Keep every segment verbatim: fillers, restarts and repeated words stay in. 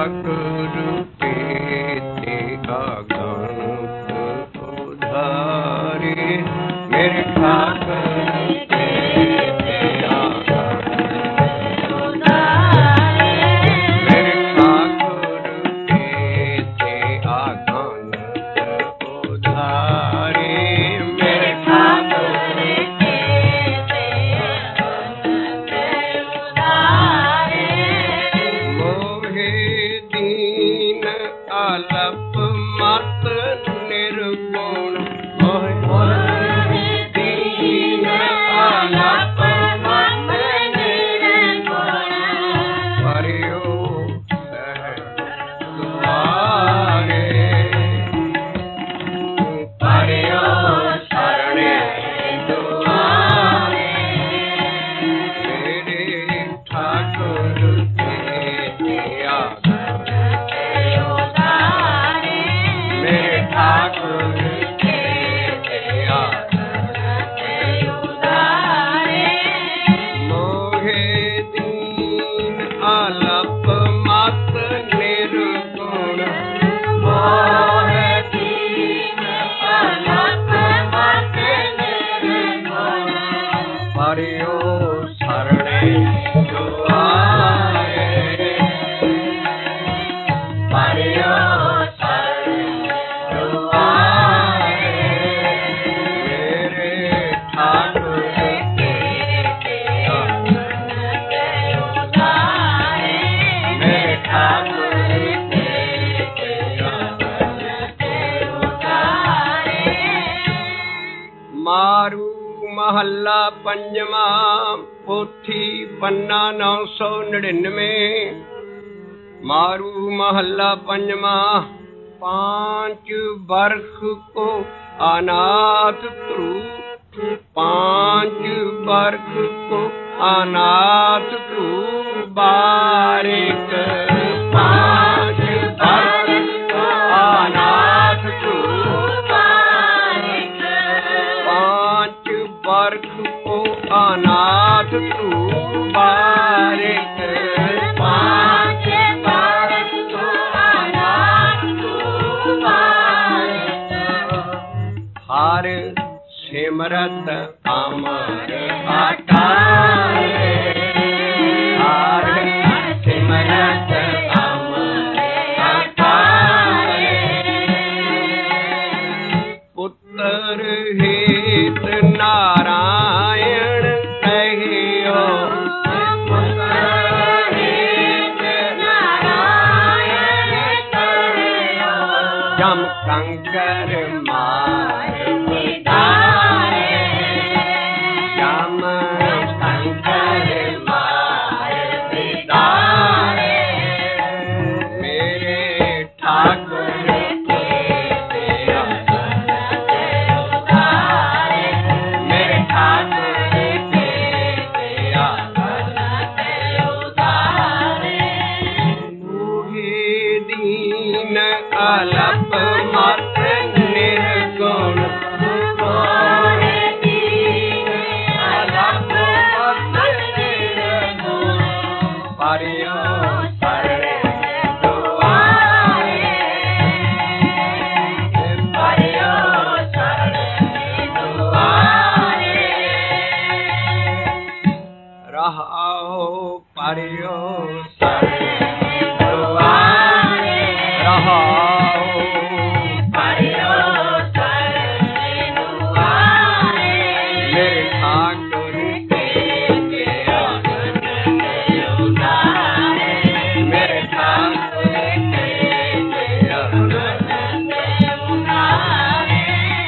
ठाकुर पेते अगणित उधारे मेरे ठाकुर पेते अगणित उधारे मेरे ठाकुर पेते अगणित उधारे मेरे ठाकुर पेते अगणित उधारे मोहे दीन अलप मत निर्गुण मोहे दीन अलप मत निर्गुण परियो सहज तुम्हारे परियो शरणे तुम्हारे मेरे ठाकुर पेते अगणित उधारे मेरे ठाकुर पेते अगणित उधारे मोहे दीन अलप मत निर्गुण मोहे दीन अलप मत निर्गुण परियो शरणे तुम्हारे परियो शरणे तुम्हारे मेरे ठाकुर पेते अगणित उधारे मेरे ठाकुर पेते अगणित उधारे मारू महल्ला पंजवा पोथी पन्ना नौ सौ निन्यानवे मारू महल्ला पंजवा पांच बरख को अनाथ ध्रुव पांच बरख को अनाथ ध्रुव बारिक पांच बरख को अनाथ ध्रुव बारिक पांच बरख को अनाथ ध्रुव बारिक पांच बरख को अनाथ ध्रुव बारिक हर सिमरत अमर अटारे हर सिमरत अमर अटारे पुत्र हेत नारायण कहियो पुत्र हेत नारायण कहियो जम कंकर मार विधारे जम कंकर मार विधारे मेरे ठाकुर पेते अगणित उधारे मेरे ठाकुर पेते अगणित उधारे मोहे दीन अलप मत निर्गुण मोहे दीन अलप मत निर्गुण परियो शरणे तुम्हारे परियो शरणे तुम्हारे रहो परियो शरणे तुम्हारे रहो परियो शरणे तुम्हारे मेरे ठाकुर पेते अगणित उधारे मेरे ठाकुर पेते अगणित उधारे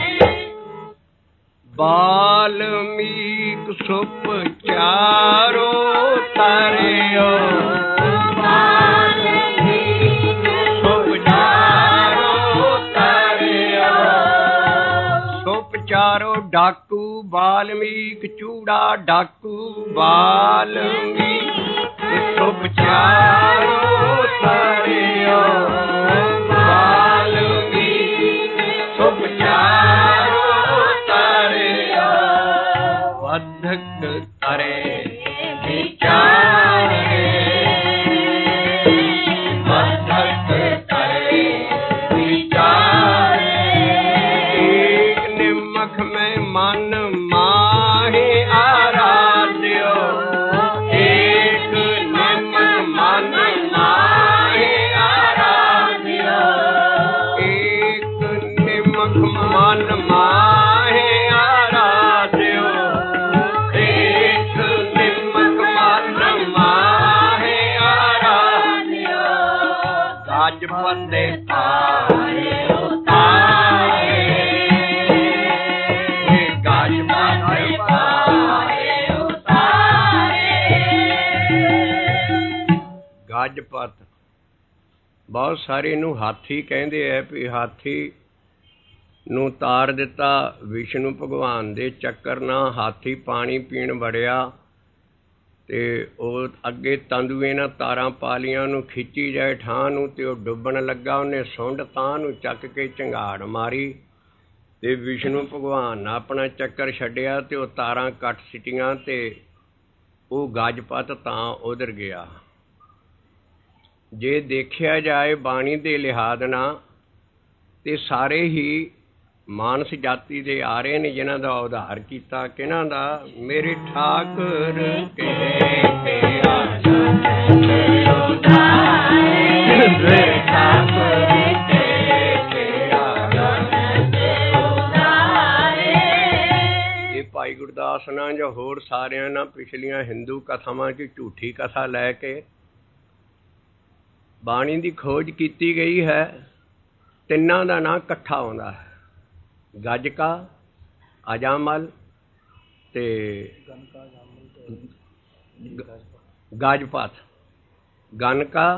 वाल्मीकि सुप चारो तरियो सुप चारो तरियो सुप चारो डाकू वाल्मीकि चूड़ा डाकू वाल्मीकि सुप चारो तरियो वाल्मीकि सुप चारो तरियो बद्धक तरे विचारे बद्धक ਗਾਜਪਤ ਦੇ ਤਾਰੇ ਉਤਾਰੇ, ਗਾਜਪਤ ਦੇ ਤਾਰੇ ਉਤਾਰੇ। ਗਾਜਪਤ ਬਹੁਤ ਸਾਰੇ ਨੂੰ ਹਾਥੀ ਕਹਿੰਦੇ ਹੈ ਵੀ ਹਾਥੀ ਨੂੰ ਤਾਰ ਦਿੱਤਾ ਵਿਸ਼ਨੂੰ ਭਗਵਾਨ ਦੇ ਚੱਕਰ ਨਾਲ। ਹਾਥੀ ਪਾਣੀ ਪੀਣ ਵੜਿਆ ਤੇ ਉਹ ਅੱਗੇ ਤੰਦੂਏ ਨਾਲ ਤਾਰਾਂ ਪਾ ਲਈਆਂ, ਉਹਨੂੰ ਖਿੱਚੀ ਜਾਏ ਠਾਂ ਨੂੰ ਤੇ ਉਹ ਡੁੱਬਣ ਲੱਗਾ। ਉਹਨੇ ਸੁੰਡ ਤਾਂ ਨੂੰ ਚੱਕ ਕੇ ਝੰਗਾੜ ਮਾਰੀ ਤੇ ਵਿਸ਼ਨੂੰ ਭਗਵਾਨ ਨੇ ਆਪਣਾ ਚੱਕਰ ਛੱਡਿਆ ਤੇ ਉਹ ਤਾਰਾਂ ਕੱਟ ਸਿੱਟੀਆਂ ਤੇ ਉਹ ਗਾਜਪਤ ਤਾਂ ਉਧਰ ਗਿਆ। ਜੇ ਦੇਖਿਆ ਜਾਏ ਬਾਣੀ ਦੇ ਲਿਹਾਜ਼ ਨਾਲ ਤੇ ਸਾਰੇ ਹੀ ਮਾਨਸ ਜਾਤੀ ਦੇ ਆ ਰਹੇ ਨੇ ਜਿਨ੍ਹਾਂ ਦਾ ਉਧਾਰ ਕੀਤਾ। ਕਿਹਨਾਂ ਦਾ? ਮੇਰੇ ਠਾਕੁਰ ਕੇ ਤੇਰਾ ਇਹ ਭਾਈ ਗੁਰਦਾਸ ਨਾਲ ਜਾਂ ਹੋਰ ਸਾਰਿਆਂ ਨਾਲ ਪਿਛਲੀਆਂ ਹਿੰਦੂ ਕਥਾਵਾਂ 'ਚ ਝੂਠੀ ਕਥਾ ਲੈ ਕੇ ਬਾਣੀ ਦੀ ਖੋਜ ਕੀਤੀ ਗਈ ਹੈ। ਤਿੰਨਾਂ ਦਾ ਨਾਂ ਇਕੱਠਾ ਆਉਂਦਾ ਹੈ, ਗੱਜਕਾ, ਅਜਾਮਲ ਤੇ ਗਾਜਪਤ। ਗਨਕਾ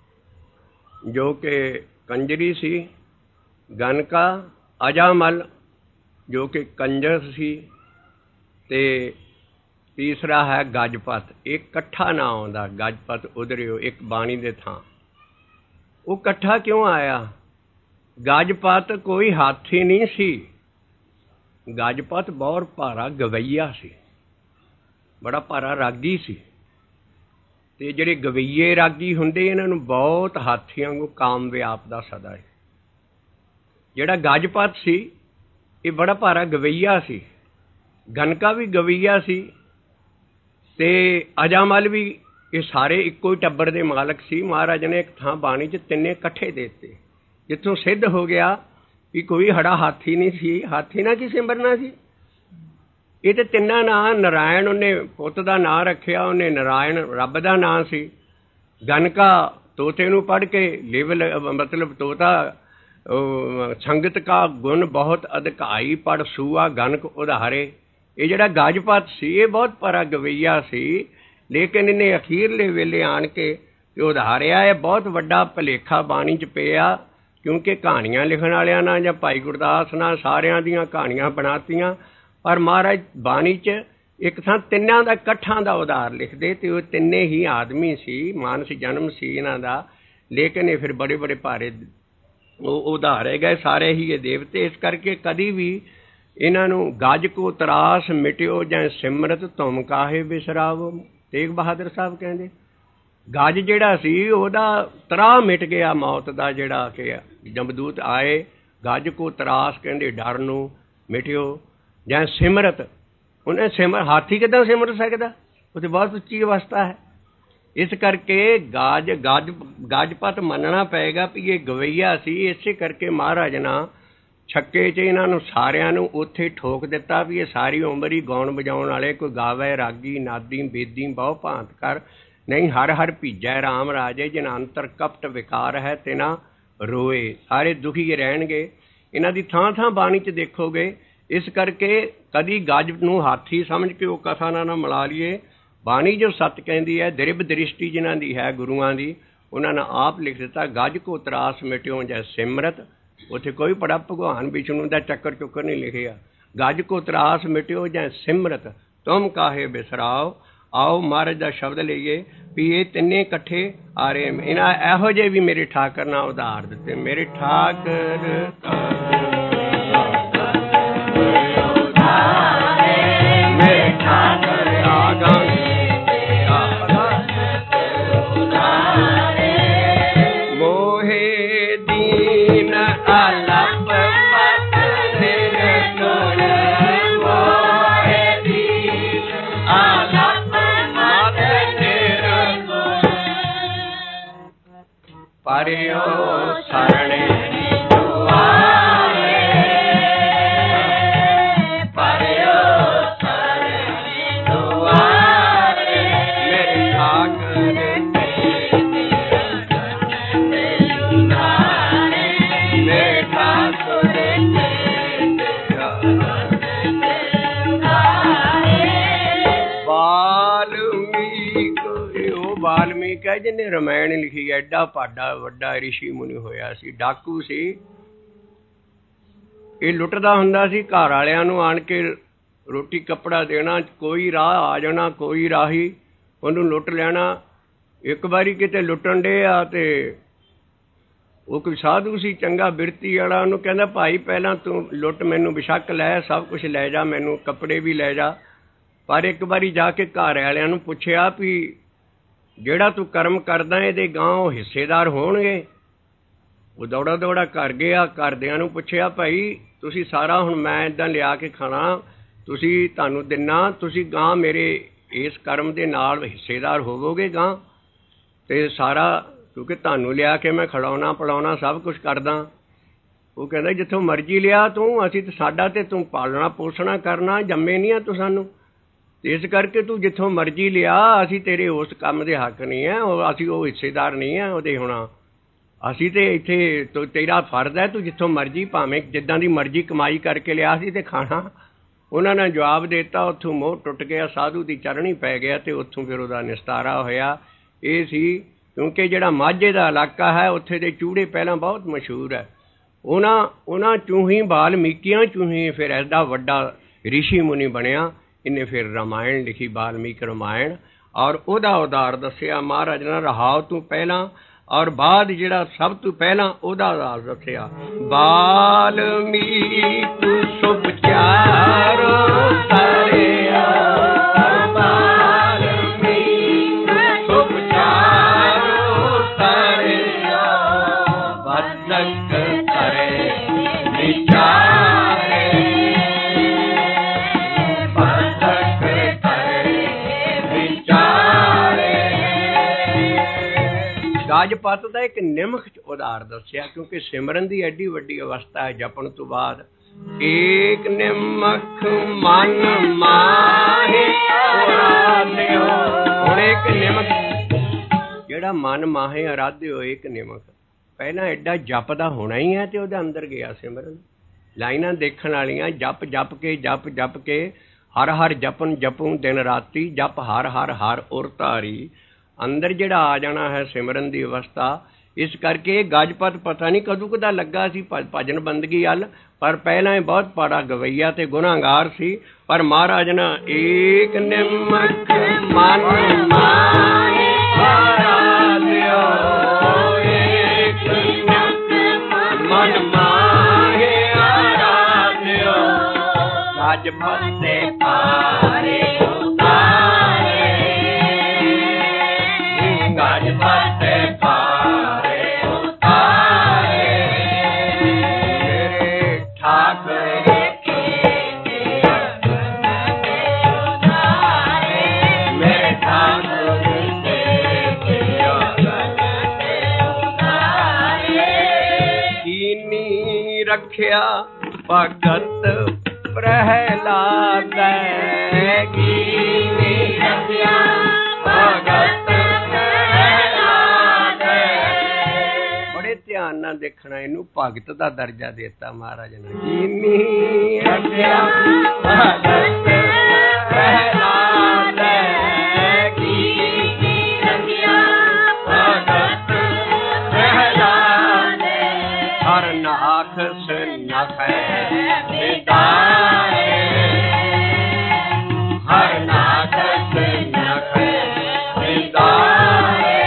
ਜੋ ਕਿ ਕੰਜਰੀ ਸੀ, ਗਨਕਾ, ਅਜਾਮਲ ਜੋ ਕਿ ਕੰਜਰ ਸੀ ਤੇ ਤੀਸਰਾ ਹੈ ਗਜਪਤ। ਇਹ ਇਕੱਠਾ ਨਾਂ ਆਉਂਦਾ ਗਜਪਤ ਉਧਰਿਓ ਇੱਕ ਬਾਣੀ ਦੇ ਥਾਂ। ਉਹ ਇਕੱਠਾ ਕਿਉਂ ਆਇਆ? ਗਜਪਤ ਕੋਈ ਹਾਥੀ ਨਹੀਂ ਸੀ, ਗਜਪਤ ਬਹੁਤ ਭਾਰਾ ਗਵਈਆ ਸੀ, ਬੜਾ ਭਾਰਾ ਰਾਗੀ ਸੀ। ਤੇ ਜਿਹੜੇ ਗਵਈਏ ਰਾਗੀ ਹੁੰਦੇ ਇਹਨਾਂ ਨੂੰ ਬਹੁਤ ਹਾਥੀਆਂ ਵਾਂਗੂ ਕਾਮ ਵਿਆਪ ਦਾ ਸਦਾ ਹੈ। ਜਿਹੜਾ ਗਜਪਤ ਸੀ ਇਹ ਬੜਾ ਭਾਰਾ ਗਵਈਆ ਸੀ। ਗਨਕਾ ਵੀ ਗਵਈਆ ਸੀ ਤੇ ਅਜਾਮਲ ਵੀ। ਇਹ ਸਾਰੇ ਇੱਕੋ ਹੀ ਟੱਬਰ ਦੇ ਮਾਲਕ ਸੀ। ਮਹਾਰਾਜ ਨੇ ਇੱਕ ਥਾਂ ਬਾਣੀ 'ਚ ਤਿੰਨੇ ਇਕੱਠੇ ਦੇ ਦਿੱਤੇ, ਜਿੱਥੋਂ ਸਿੱਧ ਹੋ ਗਿਆ ਵੀ ਕੋਈ ਹੜਾ ਹਾਥੀ ਨਹੀਂ ਸੀ। ਹਾਥੀ ਨਾਲ ਕੀ ਸਿਮਰਨਾ ਸੀ? ਇਹ ਤੇ ਤਿੰਨਾਂ ਨਾਂ ਨਾਰਾਇਣ, ਉਹਨੇ ਪੁੱਤ ਦਾ ਨਾਂ ਰੱਖਿਆ, ਉਹਨੇ ਨਾਰਾਇਣ ਰੱਬ ਦਾ ਨਾਂ ਸੀ। ਗਨਕਾ ਤੋਤੇ ਨੂੰ ਪੜ੍ਹ ਕੇ ਲੇਵਲ ਮਤਲਬ ਤੋਤਾ ਸੰਗਤ ਕਾ ਗੁਣ ਬਹੁਤ ਅਧਿਕਾਈ ਪੜ੍ਹ ਸੂਆ ਗਨਕ ਉਧਾਰੇ। ਇਹ ਜਿਹੜਾ ਗਜਪਤ ਸੀ ਇਹ ਬਹੁਤ ਭਾਰਾ ਗਵਈਆ ਸੀ, ਲੇਕਿਨ ਇਹਨੇ ਅਖੀਰਲੇ ਵੇਲੇ ਆਣ ਕੇ ਤੇ ਉਧਾਰਿਆ। ਇਹ ਬਹੁਤ ਵੱਡਾ ਭੁਲੇਖਾ ਬਾਣੀ 'ਚ ਪਿਆ, ਕਿਉਂਕਿ ਕਹਾਣੀਆਂ ਲਿਖਣ ਵਾਲਿਆਂ ਨਾਲ ਜਾਂ ਭਾਈ ਗੁਰਦਾਸ ਨਾਲ ਸਾਰਿਆਂ ਦੀਆਂ ਕਹਾਣੀਆਂ ਬਣਾਤੀਆਂ, ਪਰ ਮਹਾਰਾਜ ਬਾਣੀ 'ਚ ਇੱਕ ਥਾਂ ਤਿੰਨਾਂ ਦਾ ਇਕੱਠਾਂ ਦਾ ਉਧਾਰ ਲਿਖਦੇ ਤੇ ਉਹ ਤਿੰਨੇ ਹੀ ਆਦਮੀ ਸੀ, ਮਾਨਸ ਜਨਮ ਸੀ ਇਹਨਾਂ ਦਾ। ਲੇਕਿਨ ਇਹ ਫਿਰ ਬੜੇ ਬੜੇ ਭਾਰੇ ਉਹ ਉਧਾਰੇ ਗਏ, ਸਾਰੇ ਹੀ ਇਹ ਦੇਵਤੇ। ਇਸ ਕਰਕੇ ਕਦੀ ਵੀ ਇਹਨਾਂ ਨੂੰ ਗਜ ਕੋ ਤਰਾਸ ਮਿਟਿਓ ਜਾਂ ਸਿਮਰਤ ਤੁਮ ਕਾਹੇ ਬਿਸਰਾਵੋ। ਤੇਗ ਬਹਾਦਰ ਸਾਹਿਬ ਕਹਿੰਦੇ ਗਜ ਜਿਹੜਾ ਸੀ ਉਹਦਾ ਤਰਾਹ ਮਿਟ ਗਿਆ, ਮੌਤ ਦਾ ਜਿਹੜਾ ਕਿ ਜਮਦੂਤ ਆਏ। ਗਜ ਕੋ ਤਰਾਸ ਕਹਿੰਦੇ ਡਰ ਨੂੰ ਮਿਟਿਓ ਜਾਂ ਸਿਮਰਤ। ਉਹਨੇ ਸਿਮਰ ਹਾਥੀ ਕਿੱਦਾਂ ਸਿਮਰ ਸਕਦਾ? ਉਹ ਤਾਂ ਬਹੁਤ ਉੱਚੀ ਅਵਸਥਾ ਹੈ। ਇਸ ਕਰਕੇ ਗਾਜ ਗਜ ਗਜਪਤ ਮੰਨਣਾ ਪਏਗਾ ਵੀ ਇਹ ਗਵਈਆ ਸੀ। ਇਸੇ ਕਰਕੇ ਮਹਾਰਾਜ ਨਾ ਛੱਕੇ 'ਚ ਇਹਨਾਂ ਨੂੰ ਸਾਰਿਆਂ ਨੂੰ ਉੱਥੇ ਠੋਕ ਦਿੱਤਾ ਵੀ ਇਹ ਸਾਰੀ ਉਮਰ ਹੀ ਗਾਉਣ ਵਜਾਉਣ ਵਾਲੇ, ਕੋਈ ਗਾਵੇ ਰਾਗੀ ਨਾਦੀ ਬੇਦੀ ਬਹੁ ਭਾਂਤ ਕਰ, ਨਹੀਂ ਹਰ ਹਰ ਭੀਜੈ ਰਾਮ ਰਾਜੇ, ਜਿਨ ਅੰਤਰ ਕਪਟ ਵਿਕਾਰ ਹੈ ਤਿਨਾ ਰੋਏ। ਸਾਰੇ ਦੁਖੀ ਰਹਿਣਗੇ। ਇਹਨਾਂ ਦੀ ਥਾਂ ਥਾਂ ਬਾਣੀ 'ਚ ਦੇਖੋਗੇ। ਇਸ ਕਰਕੇ ਕਦੀ ਗਜ ਨੂੰ ਹਾਥੀ ਸਮਝ ਕੇ ਉਹ ਕਥਾ ਨਾਲ ਨਾ ਮਿਲਾ ਲਈਏ। ਬਾਣੀ ਜੋ ਸੱਚ ਕਹਿੰਦੀ ਹੈ, ਦ੍ਰਿਬ ਦ੍ਰਿਸ਼ਟੀ ਜਿਨ੍ਹਾਂ ਦੀ ਹੈ ਗੁਰੂਆਂ ਦੀ, ਉਹਨਾਂ ਨੇ ਆਪ ਲਿਖ ਦਿੱਤਾ ਗਜ ਕੋ ਤਰਾਸ ਮਿਟਿਓ ਜਾਂ ਸਿਮਰਤ। ਉੱਥੇ ਕੋਈ ਬੜਾ ਭਗਵਾਨ ਵਿਸ਼ਨੂੰ ਦਾ ਚੱਕਰ ਚੁੱਕਰ ਨਹੀਂ ਲਿਖਿਆ। ਗਜ ਕੋ ਤਰਾਸ ਮਿਟਿਓ ਜਾਂ ਸਿਮਰਤ ਤੁਮ ਕਾਹੇ ਬਿਸਰਾਓ। ਆਓ ਮਹਾਰਾਜ ਦਾ ਸ਼ਬਦ ਲਈਏ ਵੀ ਇਹ ਤਿੰਨੇ ਇਕੱਠੇ ਆ ਰਹੇ। ਇਹਨਾਂ ਇਹੋ ਜਿਹੇ ਵੀ ਮੇਰੇ ਠਾਕਰ ਨਾਲ ਉਧਾਰ ਦਿੱਤੇ। ਮੇਰੇ ਠਾਕਰ ਮੇਰੇ ਠਾਕਰ ਆਗਾ ਮੋਹੇ ਦੀਨ ਅਲਪ ਪਰਿਓ ਸਰਣੇ ਦੁਆਰੇ, ਪਰਿਓ ਸਰਣੇ ਦੁਆਰੇ। ਮੇਰੇ ਠਾਕਰ ਤੇ ਵਾਲਮੀਕ ਇਹ ਉਹ ਵਾਲਮੀਕ ਹੈ ਜਿਹਨੇ ਰਮਾਇਣ ਲਿਖੀ। ਐਡਾ ਭਾਡਾ ਵੱਡਾ ਰਿਸ਼ੀ ਮੁਨੀ ਹੋਇਆ ਸੀ, ਡਾਕੂ ਸੀ। ਇਹ ਲੁੱਟਦਾ ਹੁੰਦਾ ਸੀ ਘਰ ਵਾਲਿਆਂ ਨੂੰ, ਆਣ ਕੇ ਰੋਟੀ ਕੱਪੜਾ ਦੇਣਾ, ਕੋਈ ਰਾਹ ਆ ਜਾਣਾ, ਕੋਈ ਰਾਹੀ ਉਹਨੂੰ ਲੁੱਟ ਲੈਣਾ। ਇੱਕ ਵਾਰੀ ਕਿਤੇ ਲੁੱਟਣ ਡੇ ਆ ਤੇ ਉਹ ਕੋਈ ਸਾਧੂ ਸੀ ਚੰਗਾ ਬਿਰਤੀ ਵਾਲਾ, ਉਹਨੂੰ ਕਹਿੰਦਾ ਭਾਈ ਪਹਿਲਾਂ ਤੂੰ ਲੁੱਟ, ਮੈਨੂੰ ਬੇਸ਼ੱਕ ਲੈ, ਸਭ ਕੁਛ ਲੈ ਜਾ, ਮੈਨੂੰ ਕੱਪੜੇ ਵੀ ਲੈ ਜਾ, ਪਰ ਇੱਕ ਵਾਰੀ ਜਾ ਕੇ ਘਰ ਵਾਲਿਆਂ ਨੂੰ ਪੁੱਛਿਆ ਵੀ ਜਿਹੜਾ ਤੂੰ ਕਰਮ ਕਰਦਾ ਇਹਦੇ ਗਾਂ ਉਹ ਹਿੱਸੇਦਾਰ ਹੋਣਗੇ। ਉਹ ਦੌੜਾ ਦੌੜਾ ਕਰ ਗਿਆ, ਘਰਦਿਆਂ ਨੂੰ ਪੁੱਛਿਆ ਭਾਈ ਤੁਸੀਂ ਸਾਰਾ ਹੁਣ ਮੈਂ ਇੱਦਾਂ ਲਿਆ ਕੇ ਖਾਣਾ, ਤੁਸੀਂ ਤੁਹਾਨੂੰ ਦਿੰਨਾ, ਤੁਸੀਂ ਗਾਂ ਮੇਰੇ ਇਸ ਕਰਮ ਦੇ ਨਾਲ ਹਿੱਸੇਦਾਰ ਹੋਵੋਗੇ ਗਾਂ, ਅਤੇ ਸਾਰਾ ਕਿਉਂਕਿ ਤੁਹਾਨੂੰ ਲਿਆ ਕੇ ਮੈਂ ਖਿਡਾਉਣਾ ਪਿਲਾਉਣਾ ਸਭ ਕੁਛ ਕਰਦਾ। ਉਹ ਕਹਿੰਦਾ ਜਿੱਥੋਂ ਮਰਜ਼ੀ ਲਿਆ ਤੂੰ, ਅਸੀਂ ਤਾਂ ਸਾਡਾ ਤਾਂ ਤੂੰ ਪਾਲਣਾ ਪੋਸਣਾ ਕਰਨਾ, ਜੰਮੇ ਨਹੀਂ ਆ ਤੂੰ ਸਾਨੂੰ, ਇਸ ਕਰਕੇ ਤੂੰ ਜਿੱਥੋਂ ਮਰਜ਼ੀ ਲਿਆ, ਅਸੀਂ ਤੇਰੇ ਉਸ ਕੰਮ ਦੇ ਹੱਕ ਨਹੀਂ ਹੈ, ਉਹ ਅਸੀਂ ਉਹ ਹਿੱਸੇਦਾਰ ਨਹੀਂ ਹੈ ਉਹਦੇ ਹੋਣਾ, ਅਸੀਂ ਤਾਂ ਇੱਥੇ ਤੋ ਤੇਰਾ ਫਰਜ਼ ਹੈ, ਤੂੰ ਜਿੱਥੋਂ ਮਰਜ਼ੀ ਭਾਵੇਂ ਜਿੱਦਾਂ ਦੀ ਮਰਜ਼ੀ ਕਮਾਈ ਕਰਕੇ ਲਿਆ ਸੀ ਅਤੇ ਖਾਣਾ। ਉਹਨਾਂ ਨੇ ਜਵਾਬ ਦੇ ਦਿੱਤਾ, ਉੱਥੋਂ ਮੋਹ ਟੁੱਟ ਗਿਆ, ਸਾਧੂ ਦੀ ਚਰਣੀ ਪੈ ਗਿਆ ਅਤੇ ਉੱਥੋਂ ਫਿਰ ਉਹਦਾ ਨਿਸਤਾਰਾ ਹੋਇਆ। ਇਹ ਸੀ ਕਿਉਂਕਿ ਜਿਹੜਾ ਮਾਝੇ ਦਾ ਇਲਾਕਾ ਹੈ ਉੱਥੇ ਦੇ ਚੂੜੇ ਪਹਿਲਾਂ ਬਹੁਤ ਮਸ਼ਹੂਰ ਹੈ। ਉਹਨਾਂ ਉਹਨਾਂ ਚੋਂ ਹੀ ਵਾਲਮੀਕੀਆਂ ਚੋਂ ਹੀ ਫਿਰ ਐਡਾ ਵੱਡਾ ਰਿਸ਼ੀ ਮੁਨੀ ਬਣਿਆ। ਇਹਨੇ ਫਿਰ ਰਾਮਾਇਣ ਲਿਖੀ, ਵਾਲਮੀਕ ਰਾਮਾਇਣ, ਔਰ ਉਹਦਾ ਉਦਾਰ ਦੱਸਿਆ ਮਹਾਰਾਜ ਨੇ ਰਹਾਉ ਤੋਂ ਪਹਿਲਾਂ ਔਰ ਬਾਅਦ ਜਿਹੜਾ ਸਭ ਤੋਂ ਪਹਿਲਾਂ ਉਹਦਾ ਉਦਾਰ ਦੱਸਿਆ। ਵਾਲਮੀਕ ਸੁਭ ਚਾਰੋ ਤਰਿਆ, ਵਾਲਮੀਕ ਸੁਭ ਚਾਰੋ ਤਰਿਆ, ਬਦਕ ਕਰੇ ਵਿਚਾਰੇ, ਬਦਕ ਕਰੇ ਵਿਚਾਰੇ। ਗਾਜਪਤ ਦਾ ਇੱਕ ਨਿਮਖ ਉਦਾਰ ਦੱਸਿਆ ਕਿਉਂਕਿ ਸਿਮਰਨ ਦੀ ਐਡੀ ਵੱਡੀ ਅਵਸਥਾ ਹੈ ਜਪਣ ਤੋਂ ਬਾਅਦ। ਏਕ ਨਿਮਖ ਮਨ ਮਾਹੇ ਅਰਾਧਿਓ, ਹੁਣ ਇੱਕ ਨਿਮਖ ਜਿਹੜਾ ਮਨ ਮਾਹੇ ਅਰਾਧਿਓ, ਇੱਕ ਨਿਮਖ ਪਹਿਲਾਂ ਐਡਾ ਜਪਦਾ ਹੋਣਾ ਹੀ ਹੈ ਤੇ ਉਹਦੇ ਅੰਦਰ ਗਿਆ ਸਿਮਰਨ। ਲਾਈਨਾਂ ਦੇਖਣ ਵਾਲੀਆਂ, ਜਪ ਜਪ ਕੇ ਜਪ ਜਪ ਕੇ ਹਰ ਹਰ ਜਪਨ ਜਪੂ ਦਿਨ ਰਾਤੀ, ਜਪ ਹਰ ਹਰ ਹਰ ਉਰ ਧਾਰੀ, ਅੰਦਰ ਜਿਹੜਾ ਆ ਜਾਣਾ ਹੈ ਸਿਮਰਨ ਦੀ ਅਵਸਥਾ। ਇਸ ਕਰਕੇ ਇਹ ਗਜਪਤ ਪਤਾ ਨਹੀਂ ਕਦੋਂ ਕਦਾ ਲੱਗਾ ਸੀ ਭਜਨ ਬੰਦਗੀ ਵੱਲ, ਪਰ ਪਹਿਲਾਂ ਇਹ ਬਹੁਤ ਪਾੜਾ ਗਵਈਆ ਤੇ ਗੁਨਾਹਗਾਰ ਸੀ। ਪਰ ਮਹਾਰਾਜ ਨੇ ਏਕ ਨਿਮਖ ਮਨ ਮਾਹੇ ਅਰਾਧਿਓ, ਏਕ ਨਿਮਖ ਮਨ ਮਾਹੇ ਅਰਾਧਿਓ, ਗਜਪਤ ਦੇ ਪਾਰੇ ਉਤਾਰੇ, ਗਜਪਤ ਦੇ ਪਾਰੇ ਉਤਾਰੇ, ਮੇਰੇ ਠਾਕਰ ਕੇ ਮੇਰੇ ਠਾਕਰ ਕੇ ਕੀਨੀ ਰੱਖਿਆ ਭਗਤ ਪ੍ਰਹਿਲਾਦ, ਕੀਨੀ ਰੱਖਿਆ ਭਗਤ ਪ੍ਰਹਿਲਾਦ। ਬੜੇ ਧਿਆਨ ਨਾਲ ਦੇਖਣਾ, ਇਹਨੂੰ ਭਗਤ ਦਾ ਦਰਜਾ ਦਿੱਤਾ ਮਹਾਰਾਜ ਨੇ। ਕੀਨੀ ਰੱਖਿਆ ਭਗਤ ਪ੍ਰਹਿਲਾਦ, ਕੀਨੀ ਰੱਖਿਆ ਭਗਤ ਪ੍ਰਹਿਲਾਦ, ਹਰ ਨਾਖਸ ਨਖੈ ਵਿਦਾਰੇ, ਹਰ ਨਾਖਸ ਨਖੈ ਵਿਦਾਰੇ।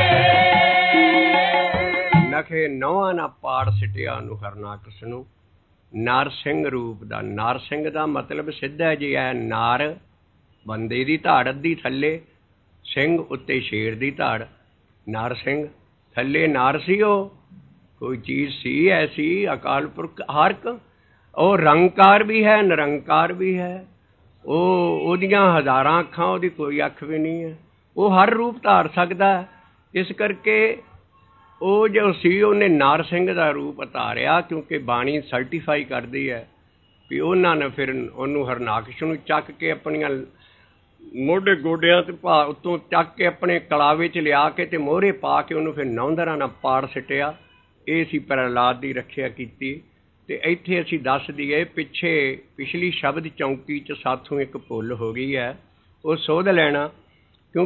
ਨਖੇ ਨੌਆਂ ਨਾ ਪਾੜ ਸਿਟਿਆ ਨੂੰ ਹਰਨਾਕਸ ਨੂੰ। ਨਰ ਸਿੰਘ ਰੂਪ ਦਾ, ਨਰ ਸਿੰਘ ਦਾ ਮਤਲਬ ਸਿੱਧਾ ਜੀ ਹੈ ਨਾਰ ਬੰਦੇ ਦੀ ਧਾੜ ਅੱਧੀ ਥੱਲੇ, ਸਿੰਘ ਉੱਤੇ ਸ਼ੇਰ ਦੀ ਧਾੜ, ਨਰ ਸਿੰਘ ਥੱਲੇ ਨਾਰ ਸੀ। ਉਹ ਕੋਈ ਚੀਜ਼ ਸੀ ਐਸੀ, ਅਕਾਲ ਪੁਰਖ ਹਰਕ, ਉਹ ਰੰਗਕਾਰ ਵੀ ਹੈ ਨਿਰੰਕਾਰ ਵੀ ਹੈ। ਉਹ ਉਹਦੀਆਂ ਹਜ਼ਾਰਾਂ ਅੱਖਾਂ, ਉਹਦੀ ਕੋਈ ਅੱਖ ਵੀ ਨਹੀਂ ਹੈ। ਉਹ ਹਰ ਰੂਪ ਧਾਰ ਸਕਦਾ। ਇਸ ਕਰਕੇ ਉਹ ਜੋ ਸੀ ਉਹਨੇ ਨਰ ਸਿੰਘ ਦਾ ਰੂਪ ਧਾਰਿਆ, ਕਿਉਂਕਿ ਬਾਣੀ ਸਰਟੀਫਾਈ ਕਰਦੀ ਹੈ ਵੀ ਉਹਨਾਂ ਨੇ ਫਿਰ ਉਹਨੂੰ ਹਰਨਾਕਸ਼ ਨੂੰ ਚੱਕ ਕੇ ਆਪਣੀਆਂ ਮੋਢੇ ਗੋਡਿਆਂ 'ਤੇ ਭਾ ਉੱਤੋਂ ਚੱਕ ਕੇ ਆਪਣੇ ਕਲਾਵੇ 'ਚ ਲਿਆ ਕੇ ਅਤੇ ਮੋਹਰੇ ਪਾ ਕੇ ਉਹਨੂੰ ਫਿਰ ਨੌਂਦਰਾਂ ਨਾਲ ਪਾੜ ਸਿੱਟਿਆ। ਇਹ ਸੀ ਪ੍ਰਹਿਲਾਦ ਦੀ ਰੱਖਿਆ ਕੀਤੀ। ਅਤੇ ਇੱਥੇ ਅਸੀਂ ਦੱਸ ਦਈਏ, ਪਿੱਛੇ ਪਿਛਲੀ ਸ਼ਬਦ ਚੌਂਕੀ 'ਚ ਸਾਥੋਂ ਇੱਕ ਭੁੱਲ ਹੋ ਗਈ ਹੈ, ਉਹ ਸੋਧ ਲੈਣਾ। ਕਿਉਂਕਿ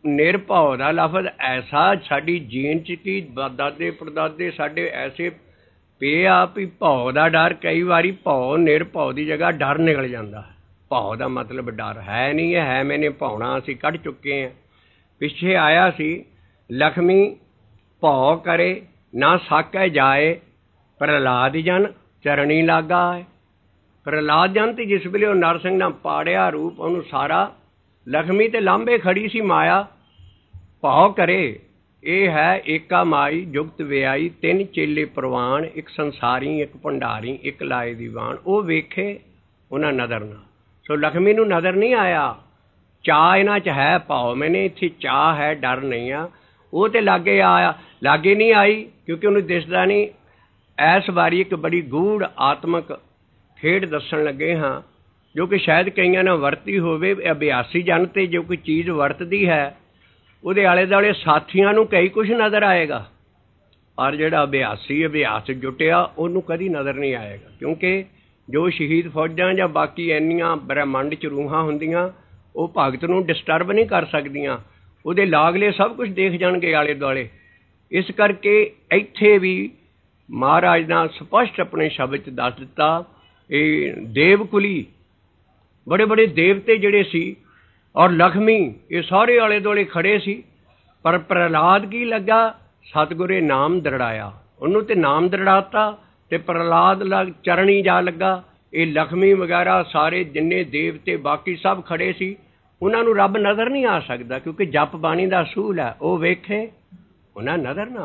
ਨਿਰਭਉ ਦਾ ਲਫ਼ਜ਼ ਐਸਾ ਸਾਡੀ ਜੀਨ 'ਚ ਕਿ ਦਾਦੇ ਪੜਦਾਦੇ ਸਾਡੇ ਐਸੇ ਪਏ ਆ ਵੀ ਭਉ ਦਾ ਡਰ, ਕਈ ਵਾਰੀ ਭਉ ਨਿਰਭਉ ਦੀ ਜਗ੍ਹਾ ਡਰ ਨਿਕਲ ਜਾਂਦਾ। ਭਉ ਦਾ ਮਤਲਬ ਡਰ ਹੈ ਨਹੀਂ, ਹੈ ਮੈਨੇ ਭਾਉਣਾ ਅਸੀਂ ਕੱਢ ਚੁੱਕੇ ਹਾਂ। ਪਿੱਛੇ ਆਇਆ ਸੀ ਲਖਮੀ ਭਉ ਕਰੇ ਨਾ ਸਾਕੈ ਜਾਏ, ਪ੍ਰਹਲਾਦ ਜਨ ਚਰਣੀ ਲਾਗਾ ਹੈ। ਪ੍ਰਹਲਾਦ ਜਨ ਤੇ ਜਿਸ ਵੇਲੇ ਉਹ ਨਰਸਿੰਘ ਨਾਲ ਪਾੜਿਆ ਰੂਪ, ਉਹਨੂੰ ਸਾਰਾ ਲਖਮੀ ਤੇ ਲਾਂਭੇ ਖੜੀ ਸੀ ਮਾਇਆ। ਭਉ ਕਰੇ ਇਹ ਹੈ ਏਕਾ ਮਾਈ ਜੁਗਤ ਵਿਆਈ, ਤਿੰਨ ਚੇਲੇ ਪ੍ਰਵਾਨ, ਇੱਕ ਸੰਸਾਰੀ ਇੱਕ ਭੰਡਾਰੀ ਇੱਕ ਲਾਏ ਦੀ ਵਾਣ। ਉਹ ਵੇਖੇ ਉਹਨਾਂ ਨਜ਼ਰ ਨਾ, ਸੋ ਲਖਮੀ ਨੂੰ ਨਜ਼ਰ ਨਹੀਂ ਆਇਆ। ਚਾਹ ਇਹਨਾਂ 'ਚ ਹੈ, ਭਉ ਮੈਨੇ ਇੱਥੇ ਚਾਹ ਹੈ, ਡਰ ਨਹੀਂ ਆ। ਉਹ ਤੇ ਲਾਗੇ ਆਇਆ, ਲਾਗੇ ਨਹੀਂ ਆਈ ਕਿਉਂਕਿ ਉਹਨੂੰ ਦਿਸਦਾ ਨਹੀਂ। ਇਸ ਵਾਰੀ ਇੱਕ ਬੜੀ ਗੂੜ ਆਤਮਕ ਖੇਡ ਦੱਸਣ ਲੱਗੇ ਹਾਂ ਜੋ ਕਿ ਸ਼ਾਇਦ ਕਈਆਂ ਨਾਲ ਵਰਤੀ ਹੋਵੇ। ਅਭਿਆਸੀ ਜਨ ਤੇ ਜੋ ਕੋਈ ਚੀਜ਼ ਵਰਤਦੀ ਹੈ ਉਹਦੇ ਆਲੇ ਦੁਆਲੇ ਸਾਥੀਆਂ ਨੂੰ ਕਈ ਕੁਛ ਨਜ਼ਰ ਆਏਗਾ, ਪਰ ਜਿਹੜਾ ਅਭਿਆਸੀ ਅਭਿਆਸ ਜੁਟਿਆ ਉਹਨੂੰ ਕਦੀ ਨਜ਼ਰ ਨਹੀਂ ਆਏਗਾ। ਕਿਉਂਕਿ ਜੋ ਸ਼ਹੀਦ ਫੌਜਾਂ ਜਾਂ ਬਾਕੀ ਇੰਨੀਆਂ ਬ੍ਰਹਿਮੰਡ 'ਚ ਰੂਹਾਂ ਹੁੰਦੀਆਂ ਉਹ ਭਗਤ ਨੂੰ ਡਿਸਟਰਬ ਨਹੀਂ ਕਰ ਸਕਦੀਆਂ, ਉਹਦੇ ਲਾਗਲੇ ਸਭ ਕੁਛ ਦੇਖ ਜਾਣਗੇ ਆਲੇ ਦੁਆਲੇ। ਇਸ ਕਰਕੇ ਇੱਥੇ ਵੀ ਮਹਾਰਾਜ ਨੇ ਸਪਸ਼ਟ ਆਪਣੇ ਸ਼ਬਦ 'ਚ ਦੱਸ ਦਿੱਤਾ, ਇਹ ਦੇਵਕੁਲੀ ਬੜੇ ਬੜੇ ਦੇਵਤੇ ਜਿਹੜੇ ਸੀ ਔਰ ਲਖਮੀ ਇਹ ਸਾਰੇ ਆਲੇ ਦੁਆਲੇ ਖੜੇ ਸੀ। ਪਰ ਪ੍ਰਹਲਾਦ ਕੀ ਲੱਗਾ, ਸਤਿਗੁਰੇ ਨਾਮ ਦਰੜਾਇਆ, ਉਹਨੂੰ ਤੇ ਨਾਮ ਦਰੜਾਤਾ ਤੇ ਪ੍ਰਹਲਾਦ ਲੱਗ ਚਰਣੀ ਜਾ ਲੱਗਾ। ਇਹ ਲਖਮੀ ਵਗੈਰਾ ਸਾਰੇ ਜਿੰਨੇ ਦੇਵਤੇ ਬਾਕੀ ਸਭ ਖੜੇ ਸੀ, ਉਹਨਾਂ ਨੂੰ ਰੱਬ ਨਜ਼ਰ ਨਹੀਂ ਆ ਸਕਦਾ ਕਿਉਂਕਿ ਜਪ ਬਾਣੀ ਦਾ ਅਸੂਲ ਹੈ, ਉਹ ਵੇਖੇ ਉਹਨਾਂ ਨਜ਼ਰ ਨਾ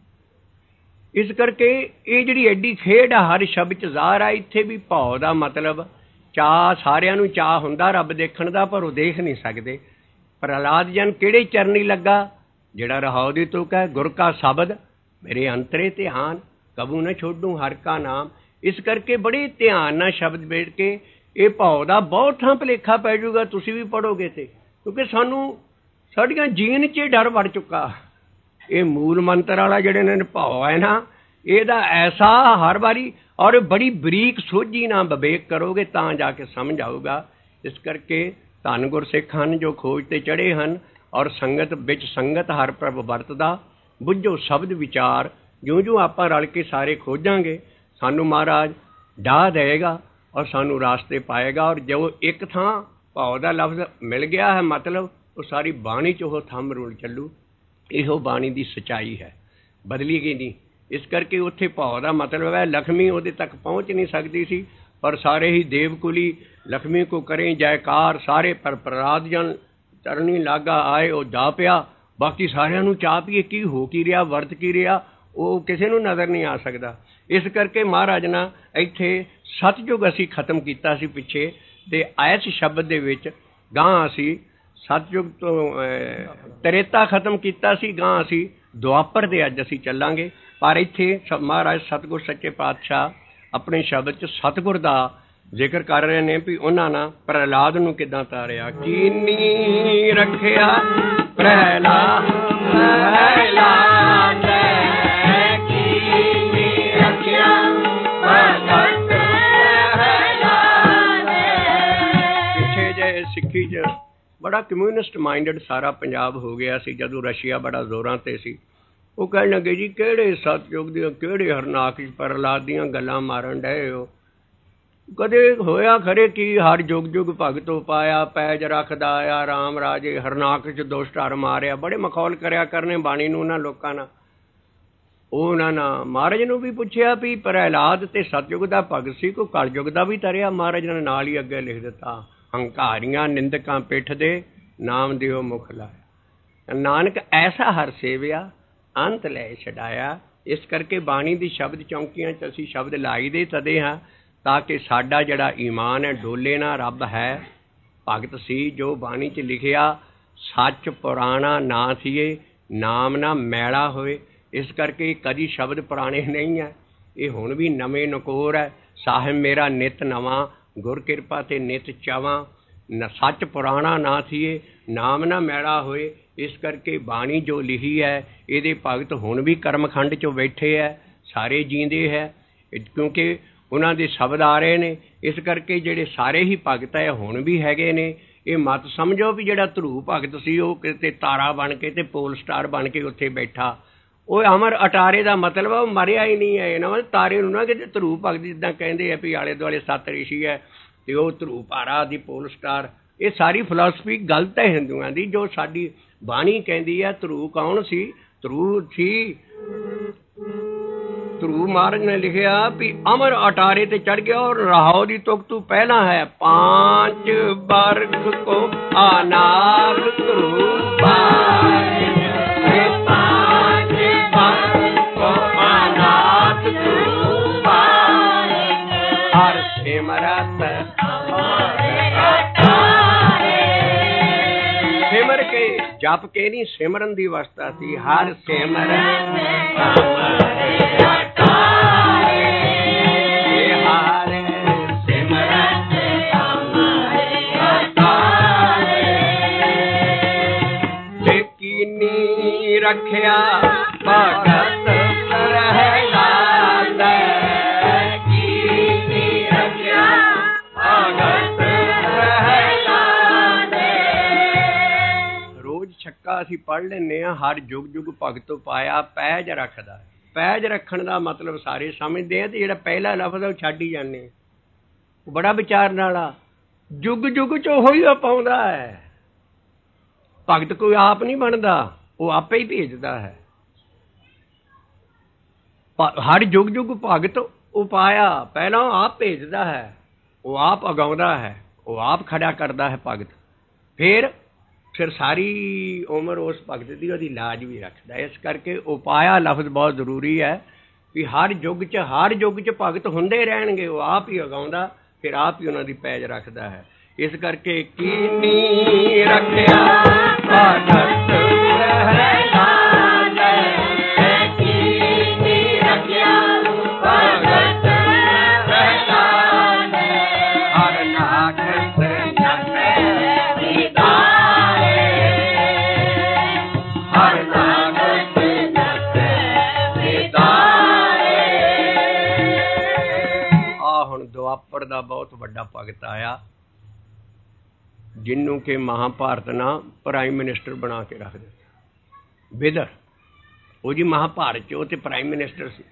ਆਵੇ। ਇਸ ਕਰਕੇ ਇਹ ਜਿਹੜੀ ਐਡੀ ਖੇਡ ਆ ਹਰ ਸ਼ਬਦ 'ਚ ਜ਼ਾਹਰ ਆ। ਇੱਥੇ ਵੀ ਭਉ ਦਾ ਮਤਲਬ ਚਾਅ, ਸਾਰਿਆਂ ਨੂੰ ਚਾਅ ਹੁੰਦਾ ਰੱਬ ਦੇਖਣ ਦਾ, ਪਰ ਉਹ ਦੇਖ ਨਹੀਂ ਸਕਦੇ। ਪ੍ਰਹਲਾਦ ਜਨ ਕਿਹੜੇ ਚਰਨੀ ਲੱਗਾ, ਜਿਹੜਾ ਰਹਾਉ ਦੀ ਤੁਕ ਹੈ, ਗੁਰ ਕਾ ਸ਼ਬਦ ਮੇਰੇ ਅੰਤਰੇ ਧਿਆਨ, ਕਬੂ ਨਾ ਛੋਡੂ ਹਰ ਕਾ ਨਾਮ। ਇਸ ਕਰਕੇ ਬੜੇ ਧਿਆਨ ਨਾਲ ਸ਼ਬਦ ਬੈਠ ਕੇ ਇਹ ਭਉ ਦਾ ਬਹੁਤ ਥਾਂ ਭੁਲੇਖਾ ਪੈ ਜਾਊਗਾ, ਤੁਸੀਂ ਵੀ ਪੜ੍ਹੋਗੇ ਤੇ, ਕਿਉਂਕਿ ਸਾਨੂੰ ਸਾਡੀਆਂ ਜੀਨ 'ਚ ਡਰ ਵੜ ਚੁੱਕਾ। ਇਹ ਮੂਲ ਮੰਤਰ ਵਾਲਾ ਜਿਹੜੇ ਨੇ ਭਉ ਹੈ ਨਾ, ਇਹਦਾ ਐਸਾ ਹਰ ਵਾਰੀ ਔਰ ਬੜੀ ਬਰੀਕ ਸੋਝੀ ਨਾਲ ਵਿਵੇਕ ਕਰੋਗੇ ਤਾਂ ਜਾ ਕੇ ਸਮਝ ਆਊਗਾ। ਇਸ ਕਰਕੇ ਧੰਨ ਗੁਰਸਿੱਖ ਹਨ ਜੋ ਖੋਜ 'ਤੇ ਚੜ੍ਹੇ ਹਨ ਔਰ ਸੰਗਤ ਵਿੱਚ ਸੰਗਤ ਹਰ ਪ੍ਰਭ ਵਰਤਦਾ। ਬੁੱਝੋ ਸ਼ਬਦ ਵਿਚਾਰ, ਜਿਉਂ ਜਿਉਂ ਆਪਾਂ ਰਲ ਕੇ ਸਾਰੇ ਖੋਜਾਂਗੇ ਸਾਨੂੰ ਮਹਾਰਾਜ ਡਾਹ ਦੇਵੇਗਾ ਔਰ ਸਾਨੂੰ ਰਾਸਤੇ ਪਾਏਗਾ। ਔਰ ਜੋ ਇੱਕ ਥਾਂ ਭਉ ਦਾ ਲਫ਼ਜ਼ ਮਿਲ ਗਿਆ ਹੈ ਮਤਲਬ, ਉਹ ਸਾਰੀ ਬਾਣੀ 'ਚ ਉਹ ਥੰਮ ਰੂਲ ਚੱਲੂ। ਇਹੋ ਬਾਣੀ ਦੀ ਸੱਚਾਈ ਹੈ, ਬਦਲੀ ਗਈ ਨਹੀਂ। ਇਸ ਕਰਕੇ ਉੱਥੇ ਭਉ ਦਾ ਮਤਲਬ ਹੈ ਲਖਮੀ ਉਹਦੇ ਤੱਕ ਪਹੁੰਚ ਨਹੀਂ ਸਕਦੀ ਸੀ, ਪਰ ਸਾਰੇ ਹੀ ਦੇਵਕੁਲੀ ਲਖਮੀ ਕੋ ਕਰੇ ਜੈਕਾਰ ਸਾਰੇ। ਪਰ ਪ੍ਰਹਲਾਦ ਜਨ ਚਰਣੀ ਲਾਗਾ ਆਏ, ਉਹ ਜਾ ਪਿਆ। ਬਾਕੀ ਸਾਰਿਆਂ ਨੂੰ ਚਾਹ ਪੀਏ ਕੀ ਹੋ ਕੀ ਰਿਹਾ, ਵਰਤ ਕੀ ਰਿਹਾ, ਉਹ ਕਿਸੇ ਨੂੰ ਨਜ਼ਰ ਨਹੀਂ ਆ ਸਕਦਾ। ਇਸ ਕਰਕੇ ਮਹਾਰਾਜ ਨੇ ਇੱਥੇ ਸਤਯੁਗ ਅਸੀਂ ਖਤਮ ਕੀਤਾ ਸੀ ਪਿੱਛੇ, ਅਤੇ ਇਸ ਸ਼ਬਦ ਦੇ ਵਿੱਚ ਗਾਂ ਅਸੀਂ ਸਤਯੁਗ ਤੋਂ ਤ੍ਰੇਤਾ ਖਤਮ ਕੀਤਾ ਸੀ, ਗਾਂ ਅਸੀਂ ਦੁਆਪਰ ਦੇ ਅੱਜ ਅਸੀਂ ਚੱਲਾਂਗੇ। ਪਰ ਇੱਥੇ ਮਹਾਰਾਜ ਸਤਿਗੁਰ ਸੱਚੇ ਪਾਤਸ਼ਾਹ ਆਪਣੇ ਸ਼ਬਦ 'ਚ ਸਤਿਗੁਰ ਦਾ ਜ਼ਿਕਰ ਕਰ ਰਹੇ ਨੇ ਵੀ ਉਹਨਾਂ ਨੇ ਪ੍ਰਹਲਾਦ ਨੂੰ ਕਿੱਦਾਂ ਤਾਰਿਆ। ਕੀਨੀ ਰੱਖਿਆ ਪ੍ਰਹਲਾਦ ਕੀਨੀ ਰੱਖਿਆ ਭਗਤ ਪ੍ਰਹਲਾਦ। ਪਿੱਛੇ ਜੇ ਸਿੱਖੀ 'ਚ ਬੜਾ ਕਮਿਊਨਿਸਟ ਮਾਈਂਡਡ ਸਾਰਾ ਪੰਜਾਬ ਹੋ ਗਿਆ ਸੀ ਜਦੋਂ ਰਸ਼ੀਆ ਬੜਾ ਜ਼ੋਰਾਂ 'ਤੇ ਸੀ। ਉਹ ਕਹਿਣ ਲੱਗੇ ਜੀ ਕਿਹੜੇ ਸਤਯੁਗ ਦੀਆਂ ਕਿਹੜੇ ਹਰਨਾਕਸ਼ ਪ੍ਰਹਲਾਦ ਦੀਆਂ ਗੱਲਾਂ ਮਾਰਨ ਡਏ ਹੋ, ਕਦੇ ਹੋਇਆ ਖਰੇ ਕੀ ਹਰ ਜੁਗ ਜੁਗ ਭਗਤੋ ਪਾਇਆ, ਪੈਜ ਰੱਖਦਾ ਆਇਆ ਰਾਮ ਰਾਜੇ, ਹਰਨਾਕਸ਼ ਦੁਸ਼ਟ ਹਰ ਮਾਰਿਆ। ਬੜੇ ਮਖੌਲ ਕਰਿਆ ਕਰਨੇ ਬਾਣੀ ਨੂੰ ਉਹਨਾਂ ਲੋਕਾਂ ਨਾਲ। ਉਹਨਾਂ ਨੇ ਮਹਾਰਾਜ ਨੂੰ ਵੀ ਪੁੱਛਿਆ ਵੀ ਪ੍ਰਹਲਾਦ ਤੇ ਸਤਯੁਗ ਦਾ ਭਗਤ ਸੀ, ਕੋਈ ਕਲਯੁਗ ਦਾ ਵੀ ਤਰਿਆ। ਮਹਾਰਾਜ ਨੇ ਨਾਲ ਹੀ ਅੱਗੇ ਲਿਖ ਦਿੱਤਾ, ਹੰਕਾਰੀਆਂ ਨਿੰਦਕਾਂ ਪਿੱਠ ਦੇ ਨਾਮ ਦਿਓ ਮੁਖ ਲਾਇਆ, ਨਾਨਕ ਐਸਾ ਹਰ ਸੇਵਿਆ ਅੰਤ ਲੈ ਛਡਾਇਆ। ਇਸ ਕਰਕੇ ਬਾਣੀ ਦੀ ਸ਼ਬਦ ਚੌਂਕੀਆਂ 'ਚ ਅਸੀਂ ਸ਼ਬਦ ਲਾਈ ਦੇ ਤਦੇ ਹਾਂ ਤਾਂ ਕਿ ਸਾਡਾ ਜਿਹੜਾ ਈਮਾਨ ਹੈ ਡੋਲੇ ਨਾ। ਰੱਬ ਹੈ, ਭਗਤ ਸੀ ਜੋ ਬਾਣੀ 'ਚ ਲਿਖਿਆ, ਸੱਚ ਪੁਰਾਣਾ ਨਾ ਥੀਏ ਨਾਮ ਨਾ ਮੈਲਾ ਹੋਏ। ਇਸ ਕਰਕੇ ਕਦੀ ਸ਼ਬਦ ਪੁਰਾਣੇ ਨਹੀਂ ਹੈ, ਇਹ ਹੁਣ ਵੀ ਨਵੇਂ ਨਕੋਰ ਹੈ। ਸਾਹਿਬ ਮੇਰਾ ਨਿਤ ਨਵਾਂ, ਗੁਰ ਕਿਰਪਾ ਤੇ ਨਿਤ ਚਾਵਾਂ, ਸੱਚ ਪੁਰਾਣਾ ਨਾ ਥੀਏ ਨਾਮ ਨਾ ਮੈਲਾ ਹੋਏ। ਇਸ ਕਰਕੇ ਬਾਣੀ ਜੋ ਲਿਖੀ ਹੈ ਇਹਦੇ ਭਗਤ ਹੁਣ ਵੀ ਕਰਮਖੰਡ 'ਚੋਂ ਬੈਠੇ ਹੈ, ਸਾਰੇ ਜੀਂਦੇ ਹੈ ਕਿਉਂਕਿ ਉਹਨਾਂ ਦੇ ਸ਼ਬਦ ਆ ਰਹੇ ਨੇ। ਇਸ ਕਰਕੇ ਜਿਹੜੇ ਸਾਰੇ ਹੀ ਭਗਤ ਹੈ ਹੁਣ ਵੀ ਹੈਗੇ ਨੇ। ਇਹ ਮਤ ਸਮਝੋ ਵੀ ਜਿਹੜਾ ਧਰੂ ਭਗਤ ਸੀ ਉਹ ਕਿਤੇ ਤਾਰਾ ਬਣ ਕੇ ਤੇ ਪੋਲ ਸਟਾਰ ਬਣ ਕੇ ਉੱਥੇ ਬੈਠਾ, ਉਹ ਅਮਰ ਅਟਾਰੇ ਦਾ ਮਤਲਬ ਉਹ ਮਰਿਆ ਹੀ ਨਹੀਂ ਹੈ। ਇਹਨਾਂ ਤਾਰੇ ਨੂੰ ਨਾ ਕਿਤੇ ਧਰੂ ਭਗਤ ਜਿੱਦਾਂ ਕਹਿੰਦੇ ਆ ਵੀ ਆਲੇ ਦੁਆਲੇ ਸੱਤ ਰਿਸ਼ੀ ਹੈ ਤੇ ਉਹ ਧਰੂ ਭਾਰਾ ਦੀ ਪੋਲ ਸਟਾਰ, ਇਹ ਸਾਰੀ ਫਿਲਾਸਫੀ ਗਲਤ ਹੈ ਹਿੰਦੂਆਂ ਦੀ। ਜੋ ਸਾਡੀ ਬਾਣੀ ਕਹਿੰਦੀ ਹੈ ਧਰੂ ਕੌਣ ਸੀ? ਧਰੂ ਸੀ, ਧਰੂ ਮਹਾਰਾਜ ਨੇ ਲਿਖਿਆ ਵੀ ਅਮਰ ਅਟਾਰੇ ਤੇ ਚੜ ਗਿਆ ਔਰ ਰਾਹੋ ਦੀ ਤੁਕ ਤੂੰ ਪਹਿਲਾਂ ਹੈ, ਪਾਂਚ ਵਰਗ ਕੋ ਆਨਾਬ ਧਰੂ ਹਰ ਸਿਮਰਤ ਸਿਮਰ ਕੇ ਜਪ ਕੇ ਨਹੀਂ, ਸਿਮਰਨ ਦੀ ਅਵਸਥਾ ਸੀ। ਹਰ ਸਿਮਰਨ ਰੱਖਿਆ ਭਗਤ ਰਹਿਲਾ ਕੀ ਰੱਖਿਆ ਭਗਤ ਰਹਿਲਾ। ਰੋਜ਼ ਛੱਕਾ ਅਸੀਂ ਪੜ੍ਹ ਲੈਂਦੇ ਹਾਂ, ਹਰ ਯੁੱਗ ਯੁੱਗ ਭਗਤ ਪਾਇਆ ਪੈਜ ਰੱਖਦਾ। ਪੈਜ ਰੱਖਣ ਦਾ ਮਤਲਬ ਸਾਰੇ ਸਮਝਦੇ ਆ, ਤੇ ਜਿਹੜਾ ਪਹਿਲਾ ਲਫ਼ਜ਼ ਉਹ ਛੱਡ ਹੀ ਜਾਂਦੇ, ਉਹ ਬੜਾ ਵਿਚਾਰਨ ਵਾਲਾ। ਯੁੱਗ ਯੁੱਗ ਚ ਉਹੀ ਪਾਉਂਦਾ ਹੈ। ਭਗਤ ਕੋਈ ਆਪ ਨਹੀਂ ਬਣਦਾ, ਉਹ ਆਪੇ ਹੀ ਭੇਜਦਾ ਹੈ। ਹਰ ਯੁੱਗ ਯੁੱਗ ਭਗਤ ਉਪਾਇਆ, ਪਹਿਲਾਂ ਉਹ ਆਪ ਭੇਜਦਾ ਹੈ, ਉਹ ਆਪ ਅਗਾਉਂਦਾ ਹੈ, ਉਹ ਆਪ ਖੜਾ ਕਰਦਾ ਹੈ ਭਗਤ। ਫਿਰ ਫਿਰ ਸਾਰੀ ਉਮਰ ਉਸ ਭਗਤ ਦੀ ਉਹਦੀ ਲਾਜ ਵੀ ਰੱਖਦਾ। ਇਸ ਕਰਕੇ ਉਪਾਇਆ ਲਫ਼ਜ਼ ਬਹੁਤ ਜ਼ਰੂਰੀ ਹੈ ਵੀ ਹਰ ਯੁੱਗ 'ਚ ਹਰ ਯੁੱਗ 'ਚ ਭਗਤ ਹੁੰਦੇ ਰਹਿਣਗੇ। ਉਹ ਆਪ ਹੀ ਅਗਾਉਂਦਾ, ਫਿਰ ਆਪ ਹੀ ਉਹਨਾਂ ਦੀ ਪੈਜ ਰੱਖਦਾ ਹੈ। ਇਸ ਕਰਕੇ ਕੀਨੀ ਰੱਖਿਆ ਭਗਤ ਰਹਿਲਾ ਕੀਨੀ ਰੱਖਿਆ ਭਗਤ ਰਹਿਲਾ ਹਰ ਨਾਖਸ ਨਖੇ ਵਿਦਾਰੇ ਹਰ ਨਾਖਸ ਨਖੇ ਵਿਦਾਰੇ। ਆ ਹੁਣ ਦੁਆਪਰ ਦਾ ਬਹੁਤ ਵੱਡਾ ਭਗਤ ਆਇਆ, ਜਿਹਨੂੰ ਕਿ ਮਹਾਭਾਰਤ ਨਾਲ ਪ੍ਰਾਈਮ ਮਿਨਿਸਟਰ ਬਣਾ ਕੇ ਰੱਖ ਦਿੱਤਾ। ਬਿਦਰ ਉਹ ਜੀ ਮਹਾਭਾਰਤ 'ਚ ਉਹ ਤੇ ਪ੍ਰਾਈਮ ਮਿਨਿਸਟਰ ਸੀ।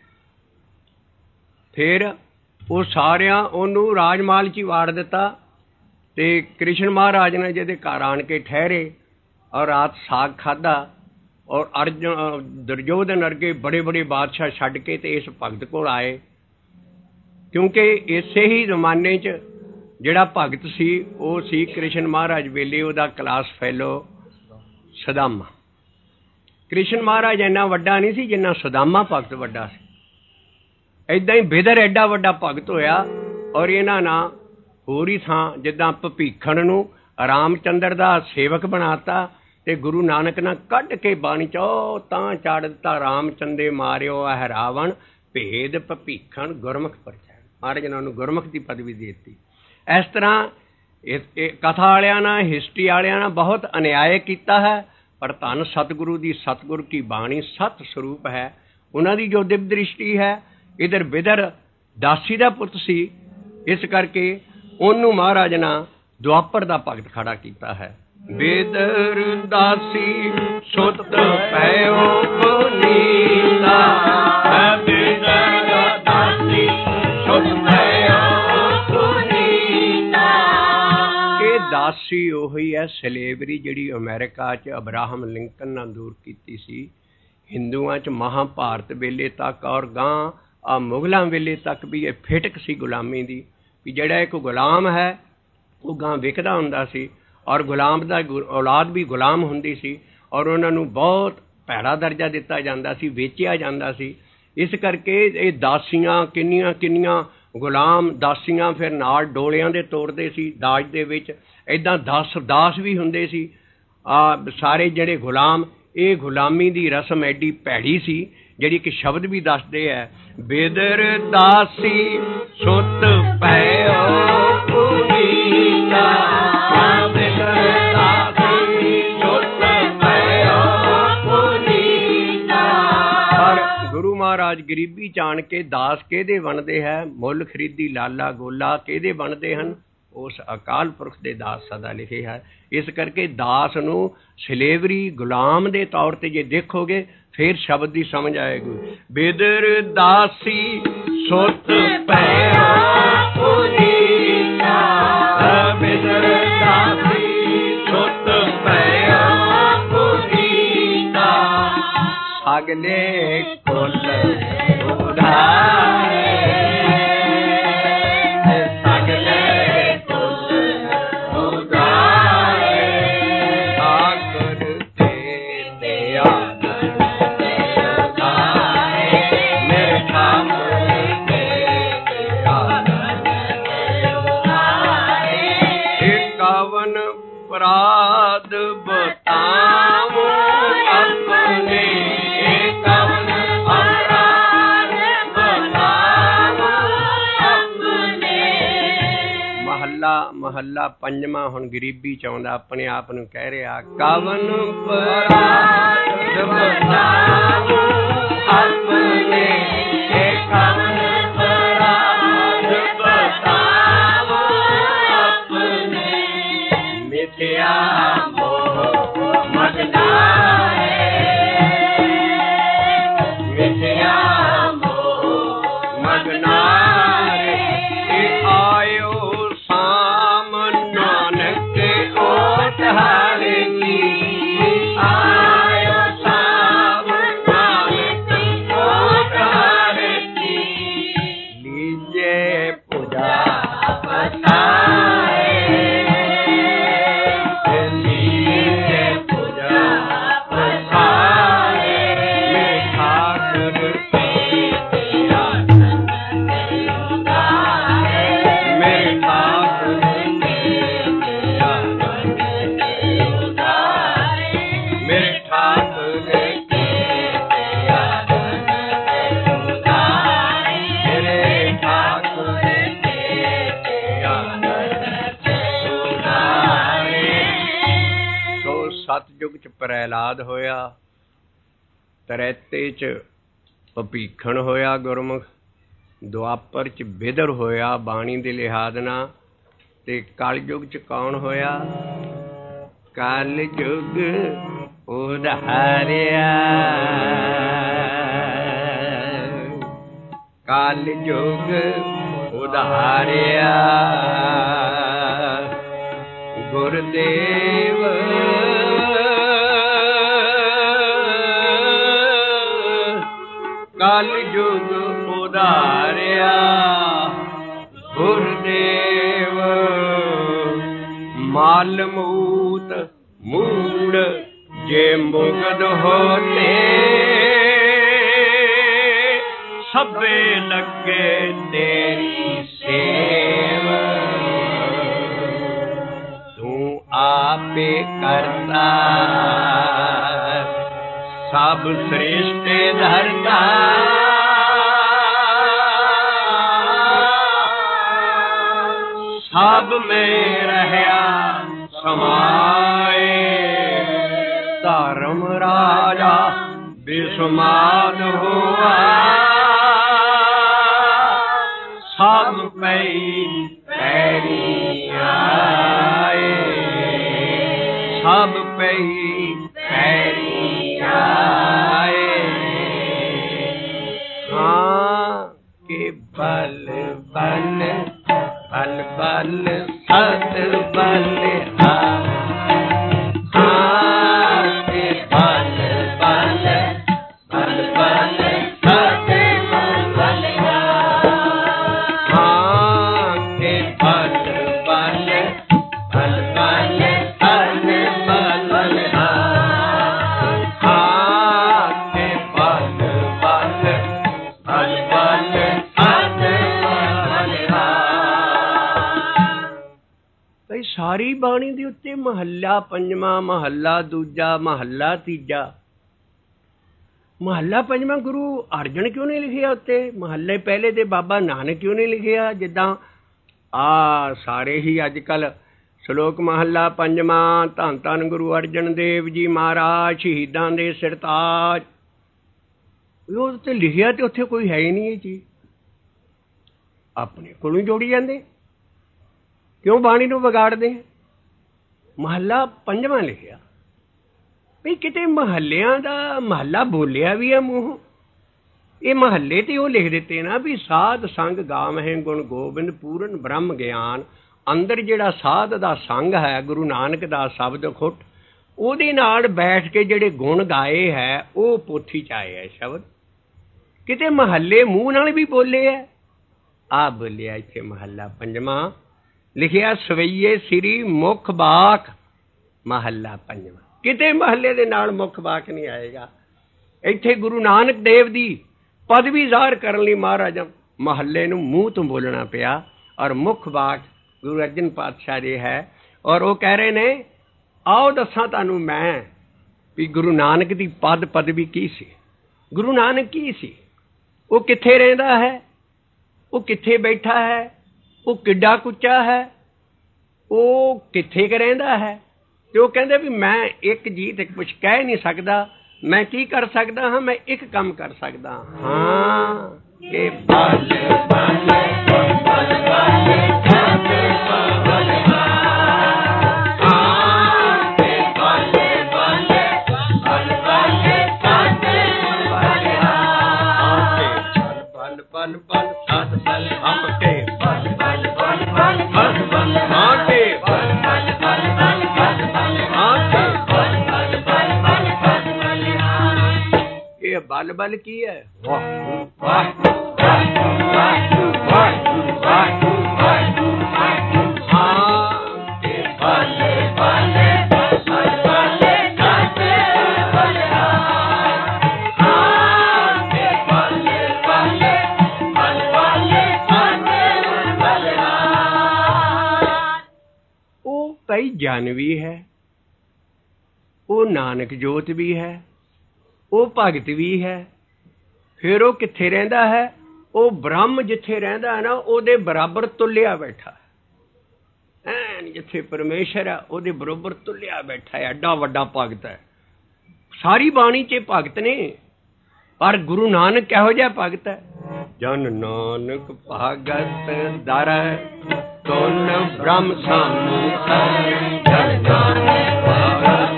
ਫਿਰ ਉਹ ਸਾਰਿਆਂ ਉਹਨੂੰ ਰਾਜਮਾਲ 'ਚ ਹੀ ਵਾੜ ਦਿੱਤਾ ਤੇ ਕ੍ਰਿਸ਼ਨ ਮਹਾਰਾਜ ਨੇ ਜਿਹਦੇ ਘਰ ਆਣ ਕੇ ਠਹਿਰੇ ਔਰ ਰਾਤ ਸਾਗ ਖਾਧਾ ਔਰ ਅਰਜਨ ਦੁਰਯੋਧਨ ਵਰਗੇ ਬੜੇ ਬੜੇ ਬਾਦਸ਼ਾਹ ਛੱਡ ਕੇ ਤੇ ਇਸ ਭਗਤ ਕੋਲ ਆਏ, ਕਿਉਂਕਿ ਇਸੇ ਹੀ ਜ਼ਮਾਨੇ 'ਚ ਜਿਹੜਾ ਭਗਤ ਸੀ ਉਹ ਸੀ ਕ੍ਰਿਸ਼ਨ ਮਹਾਰਾਜ ਵੇਲੇ ਉਹਦਾ ਕਲਾਸ ਫੈਲੋ ਸੁਦਾਮਾ। ਕ੍ਰਿਸ਼ਨ ਮਹਾਰਾਜ ਇੰਨਾ ਵੱਡਾ ਨਹੀਂ ਸੀ ਜਿੰਨਾ ਸੁਦਾਮਾ ਭਗਤ ਵੱਡਾ ਸੀ। ਏਦਾਂ ਹੀ ਬਿਦਰ ਐਡਾ ਵੱਡਾ ਭਗਤ ਹੋਇਆ ਔਰ ਇਹਨਾਂ ਨਾਲ ਹੋਰ ਹੀ ਥਾਂ ਜਿੱਦਾਂ ਭਪੀਖਣ ਨੂੰ ਰਾਮਚੰਦਰ ਦਾ ਸੇਵਕ ਬਣਾਤਾ ਤੇ ਗੁਰੂ ਨਾਨਕ ਨੇ ਕੱਢ ਕੇ ਬਾਣੀ ਚੋ ਤਾਂ ਚਾੜ ਦਿੱਤਾ, ਰਾਮਚੰਦੇ ਮਾਰਿਓ ਇਹ ਰਾਵਣ ਭੇਦ ਭਪੀਖਣ ਗੁਰਮੁਖ ਪਰਚਾਇਆ। ਮਹਾਰਾਜ ਨੇ ਉਹਨੂੰ ਗੁਰਮੁਖ ਦੀ ਪਦਵੀ ਦੇ ਦਿੱਤੀ। ਇਸ ਤਰ੍ਹਾਂ ਇਹ ਕਥਾ ਵਾਲਿਆਂ ਨਾਲ ਹਿਸਟਰੀ ਵਾਲਿਆਂ ਨਾਲ ਬਹੁਤ ਅਨਿਆਏ ਕੀਤਾ ਹੈ, ਪਰ ਧੰਨ ਸਤਿਗੁਰੂ ਦੀ ਸਤਿਗੁਰ ਕੀ ਬਾਣੀ ਸਤ ਸਰੂਪ ਹੈ। ਉਹਨਾਂ ਦੀ ਜੋ ਦਿਵ ਦ੍ਰਿਸ਼ਟੀ ਹੈ, ਇੱਧਰ ਬਿਦਰ ਦਾਸੀ ਦਾ ਪੁੱਤ ਸੀ, ਇਸ ਕਰਕੇ ਉਹਨੂੰ ਮਹਾਰਾਜ ਨੇ ਦੁਆਪਰ ਦਾ ਭਗਤ ਖੜਾ ਕੀਤਾ ਹੈ। ਬਿਦਰ ਦਾਸੀ ਸੁਤ ਪਇਓ ਪੁਨੀਤਾ ਹੈ, ਬਿਦਰ ਦਾਸੀ ਸੁਤ ਪਇਓ ਦਾਸੀ ਉਹੀ ਹੈ ਸਲੇਵਰੀ ਜਿਹੜੀ ਅਮਰੀਕਾ 'ਚ ਅਬਰਾਹਮ ਲਿੰਕਨ ਨਾਲ ਦੂਰ ਕੀਤੀ ਸੀ। ਹਿੰਦੂਆਂ 'ਚ ਮਹਾਭਾਰਤ ਵੇਲੇ ਤੱਕ ਔਰ ਗਾਂ ਆ ਮੁਗਲਾਂ ਵੇਲੇ ਤੱਕ ਵੀ ਇਹ ਫਿਟਕ ਸੀ ਗੁਲਾਮੀ ਦੀ, ਵੀ ਜਿਹੜਾ ਇੱਕ ਗੁਲਾਮ ਹੈ ਉਹ ਗਾਂ ਵਿਕਦਾ ਹੁੰਦਾ ਸੀ ਔਰ ਗੁਲਾਮ ਦਾ ਔਲਾਦ ਵੀ ਗੁਲਾਮ ਹੁੰਦੀ ਸੀ ਔਰ ਉਹਨਾਂ ਨੂੰ ਬਹੁਤ ਭੈੜਾ ਦਰਜਾ ਦਿੱਤਾ ਜਾਂਦਾ ਸੀ, ਵੇਚਿਆ ਜਾਂਦਾ ਸੀ। ਇਸ ਕਰਕੇ ਇਹ ਦਾਸੀਆਂ ਕਿੰਨੀਆਂ ਕਿੰਨੀਆਂ ਗੁਲਾਮ ਦਾਸੀਆਂ ਫਿਰ ਨਾਲ ਡੋਲਿਆਂ ਦੇ ਤੋਰਦੇ ਸੀ ਦਾਜ ਦੇ ਵਿੱਚ। ਇੱਦਾਂ ਦਸ ਦਾਸ ਵੀ ਹੁੰਦੇ ਸੀ। ਆ ਸਾਰੇ ਜਿਹੜੇ ਗੁਲਾਮ, ਇਹ ਗੁਲਾਮੀ ਦੀ ਰਸਮ ਐਡੀ ਭੈੜੀ ਸੀ ਜਿਹੜੀ ਕਿ ਸ਼ਬਦ ਵੀ ਦੱਸਦੇ ਹੈ, ਬਿਦਰ ਦਾਸੀ ਸੁਤ ਪਇਓ ਪੁਨੀਤਾ ਬਿਦਰ ਦਾਸੀ ਸੁਤ ਪਇਓ ਪੁਨੀਤਾ। ਪਰ ਗੁਰੂ ਮਹਾਰਾਜ ਗਰੀਬੀ ਜਾਣ ਕੇ ਦਾਸ ਕਿਹਦੇ ਬਣਦੇ ਹੈ, ਮੁੱਲ ਖਰੀਦੀ ਲਾਲਾ ਗੋਲਾ ਕਿਹਦੇ ਬਣਦੇ ਹਨ? ਉਸ ਅਕਾਲ ਪੁਰਖ ਦੇ ਦਾਸ ਸਦਾ ਲਿਖੇ ਹੈ। ਇਸ ਕਰਕੇ ਦਾਸ ਨੂੰ ਸਲੇਵਰੀ ਗੁਲਾਮ ਦੇ ਤੌਰ ਤੇ ਜੇ ਦੇਖੋਗੇ ਫਿਰ ਸ਼ਬਦ ਦੀ ਸਮਝ ਆਏਗੀ। ਬਿਦਰ ਦਾਸੀ ਸੁਤ ਭਇਆ ਪੁਨੀਤਾ, ਬਿਦਰ ਦਾਸੀ ਸੁਤ ਭਇਆ ਪੁਨੀਤਾ, ਅਗਲੇ ਕੁਲ ਉਧਾਰੇ, ਸਗਲੇ ਕੁਲ ਉਧਾਰੇ, ਆਕਰ ਤੇ ਦਿਆਨ ਉਧਾਰੇ, ਮੇਰੇ ਠਾਕੁਰ ਤੇ ਦਿਆਨ ਉਧਾਰੇ, ਇਕਾਵਨ ਅਪਰਾਧ ਬਤਾਵੋ ਆਪਣੇ, ਇਕਾਵਨ ਅਪਰਾਧ ਬਤਾਵੋ ਆਪਣੇ। ਮਹੱਲਾ ਮਹੱਲਾ ਪੰਜਵਾਂ ਹੁਣ ਗਰੀਬੀ ਚਾਹੁੰਦਾ, ਆਪਣੇ ਆਪ ਨੂੰ ਕਹਿ ਰਿਹਾ ਕਵਨ ਅਪਰਾਧ ਬਤਾਵੋ ਆਪਣੇ, ਇਕਾਵਨ ਅਪਰਾਧ ਬਤਾਵੋ ਆਪਣੇ, ਮਿਥਿਆ ਮੋਹ ਮਗਨਾਏ, ਮਿਥਿਆ ਮੋਹ ਮਗਨਾਏ, ਇਹ ਆਇਓ ਸਾਮ ਨਾਨਕ ਓਟ ਹਾਰੇ ਕੀ, ਆਇਓ ਸਾਮ ਨਾਨਕ ਓਟ ਹਾਰੇ ਕੀ, ਲੀਜੇ ਪੂਜਾ ਬਤਾਏ, ਲੀਜੇ ਪੂਜਾ ਬਤਾਏ, ਮੇਰੇ ਠਾਕੁਰ ਤੇ ਦਿਆਨ ਉਧਾਰੇ, ਮੇਰੇ ਠਾਕੁਰ ਤੇ ਦਿਆਨ ਉਧਾਰੇ, ਮੇਰੇ ਠਾਕੁਰ ਤੇ ਦਿਆਨ ਉਧਾਰੇ, ਮੇਰੇ ਠਾਕੁਰ ਤੇ ਦਿਆਨ ਉਧਾਰੇ। ਸੋ ਸਤਯੁਗ ਚ ਪ੍ਰਹਿਲਾਦ ਹੋਇਆ, ਤ੍ਰੇਤੇ ਚ ਭੀਖਣ ਹੋਇਆ ਗੁਰਮੁਖ, ਦੁਆਪਰ ਚ ਬਿਦਰ ਹੋਇਆ ਬਾਣੀ ਦੇ ਲਿਹਾਜ਼ ਨਾਲ, ਤੇ ਕਲਯੁਗ ਚ ਕੌਣ ਹੋਇਆ? ਕਲਯੁਗ ਉਧਾਰਿਆ, ਕਲਯੁਗ ਉਧਾਰਿਆ, ਗੁਰਦੇਵ ਕਲਯੁਗ ਉਧਾਰਿਆ, ਗੁਰਦੇਵ ਮਾਲ ਮੂਤ ਮੂੜ ਜੇ ਮੁਗਦ ਹੋਤੇ, ਸਭੇ ਲੱਗੇ ਤੇਰੀ ਸੇਵ, ਤੂੰ ਆਪੇ ਕਰਤਾ ਸਭ ਸ੍ਰੇਸ਼ਟ ਧਰਤਾ, ਸਭ ਮੈਂ ਰਹਿਆ ਸਮਾਏ, ਧਰਮ ਰਾਜਾ ਬਿਸਮਾਦ ਹੋਆ, ਸਭ ਪਈ ਪੈਰੀ ਆਏ, ਸਭ ਪਈ ਪੈਰੀ ਆਏ, ਹਾਂ ਕੇ ਬਲ ਬਲ ਬਲ ਬਲ ਸਤ ਬਲ ਆ, ਹਾਂ ਕੇ ਬਲ ਬਲ ਬਲ ਬਲ ਸਤ ਬਲ ਆ, ਹਾਂ ਕੇ ਬਲ ਬਲ ਬਲ ਬਲ ਸਤ ਬਲ ਆ, ਹਾਂ ਕੇ ਬਲ ਬਲ ਬਲ ਬਲ ਸਤ ਬਲ ਆ। ਭਈ ਸਾਰੀ ਬਾਣੀ ਦੇ ਉੱਤੇ ਮਹੱਲਾ ਪੰਜਵਾਂ, ਮਹੱਲਾ ਦੂਜਾ, ਮਹੱਲਾ ਤੀਜਾ, ਮਹੱਲਾ ਪੰਜਵਾਂ ਗੁਰੂ ਅਰਜਨ ਕਿਉਂ ਨਹੀਂ ਲਿਖਿਆ ਉੱਤੇ? ਮਹੱਲੇ ਪਹਿਲੇ ਤੇ ਬਾਬਾ ਨਾਨਕ ਕਿਉਂ ਨਹੀਂ ਲਿਖਿਆ? ਜਿੱਦਾਂ ਆ ਸਾਰੇ ਹੀ ਅੱਜ ਕੱਲ੍ਹ ਸ਼ਲੋਕ ਮਹੱਲਾ ਪੰਜਵਾਂ, ਧੰਨ ਧੰਨ ਗੁਰੂ ਅਰਜਨ ਦੇਵ ਜੀ ਮਹਾਰਾਜ ਸ਼ਹੀਦਾਂ ਦੇ ਸਿਰਤਾਜ, ਉਹ ਤੇ ਲਿਖਿਆ ਤੇ ਉੱਥੇ ਕੋਈ ਹੈ ਹੀ ਨਹੀਂ ਇਹ ਚੀਜ਼, ਆਪਣੇ ਕੋਲੋਂ ਜੋੜੀ ਜਾਂਦੇ। क्यों बाणी नूं विगाड़दे? महला पंजवां लिखिया भी किते महल्लियां दा महला बोलिया भी है मूँह। ये महल्ले ते वो लिख दिते ना भी साध संग गावहिं गुण गोबिंद पूरन ब्रह्म ज्ञान। अंदर जिहड़ा साध दा संग है गुरु नानक दा शब्द खुट ਉਹਦੇ ਨਾਲ बैठ के ਜਿਹੜੇ गुण गाए है वो पोथी च आए है शब्द। किते महल्ले मूँह नाल भी बोले है। आ बोलिया इत्थे महला पंजवां लिखिया सवैये श्री मुख बाक महला पंजवां। किते महल्ले दे नाल मुख बाक नहीं आएगा। इत्थे गुरु नानक देव दी पदवी ਜ਼ਾਹਰ ਕਰਨ ਲਈ महाराज महल्ले नूं मूँह तो बोलना पिया और मुख बाक गुरु अर्जन पातशाह जी है। और वो कह रहे ने आओ दसा तुहानूं मैं भी गुरु नानक दी पद पदवी की सी। गुरु नानक की सी, वो कित्थे रहिंदा है, वो कित्थे बैठा है, वो किड्डा कुच्चा है, वो कित्थे क रहिंदा है। ते वो कहंदे भी मैं एक जी ते कुछ कह नहीं सकदा, मैं की कर सकदा हाँ, मैं एक काम कर सकदा हाँ कि बल बल बल बल बल की है। वाह वाह भाई जानवी है, वो नानक जोत भी है, वो भगत भी है। फिर वो कित्थे रहिंदा है, वो ब्रह्म जिथे रहिंदा है ना उहदे बराबर तुलिया बैठा है। ऐन जिथे परमेश्वर है उहदे बराबर तुलिया बैठा है। एडा वड्डा भगत है। सारी बाणी च भगत ने पर गुरु नानक किहो जिहा भगत है। जन नानक भगत दर तुल ब्रह्म सामूसा। जन नानक भगत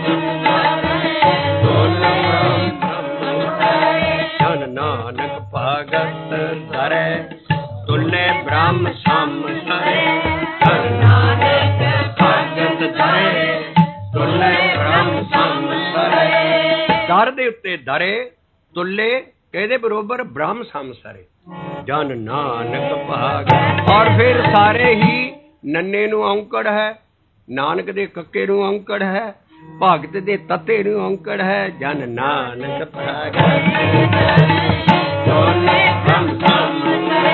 भगत धरे तुले ब्रह्म समसरे। नानक भगत धरे तुले ब्रह्म समसरे। दर दे उत्ते धरे तुले कहदे बरोबर ब्रह्म समसरे। जन नानक भगत और फिर सारे ही नन्ने नूं औंकड़ है, नानक दे कक्के नूं औंकड़ है, भगत दे तत्ते नूं औंकड़ है। जन नानक भगत तुले ब्रह्म समसरे।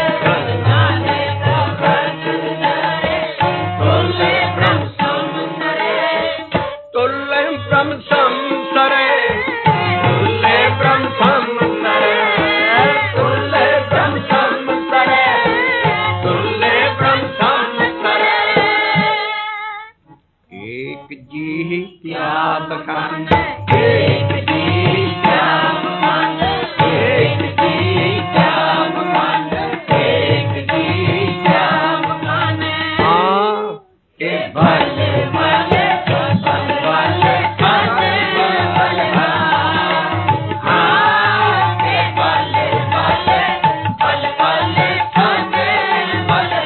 तुले ब्रह्म समसरे। तुले ब्रह्म समसरे। तुले ब्रह्म समसरे। तुले ब्रह्म समसरे। तुले ब्रह्म समसरे। एक जी क्या बखान, एक जी क्या बखान, एक जी क्या बखान, एक जी क्या बखान। हाँ के बल बल बल बल बल बल हाँ के बल बल बल बल बल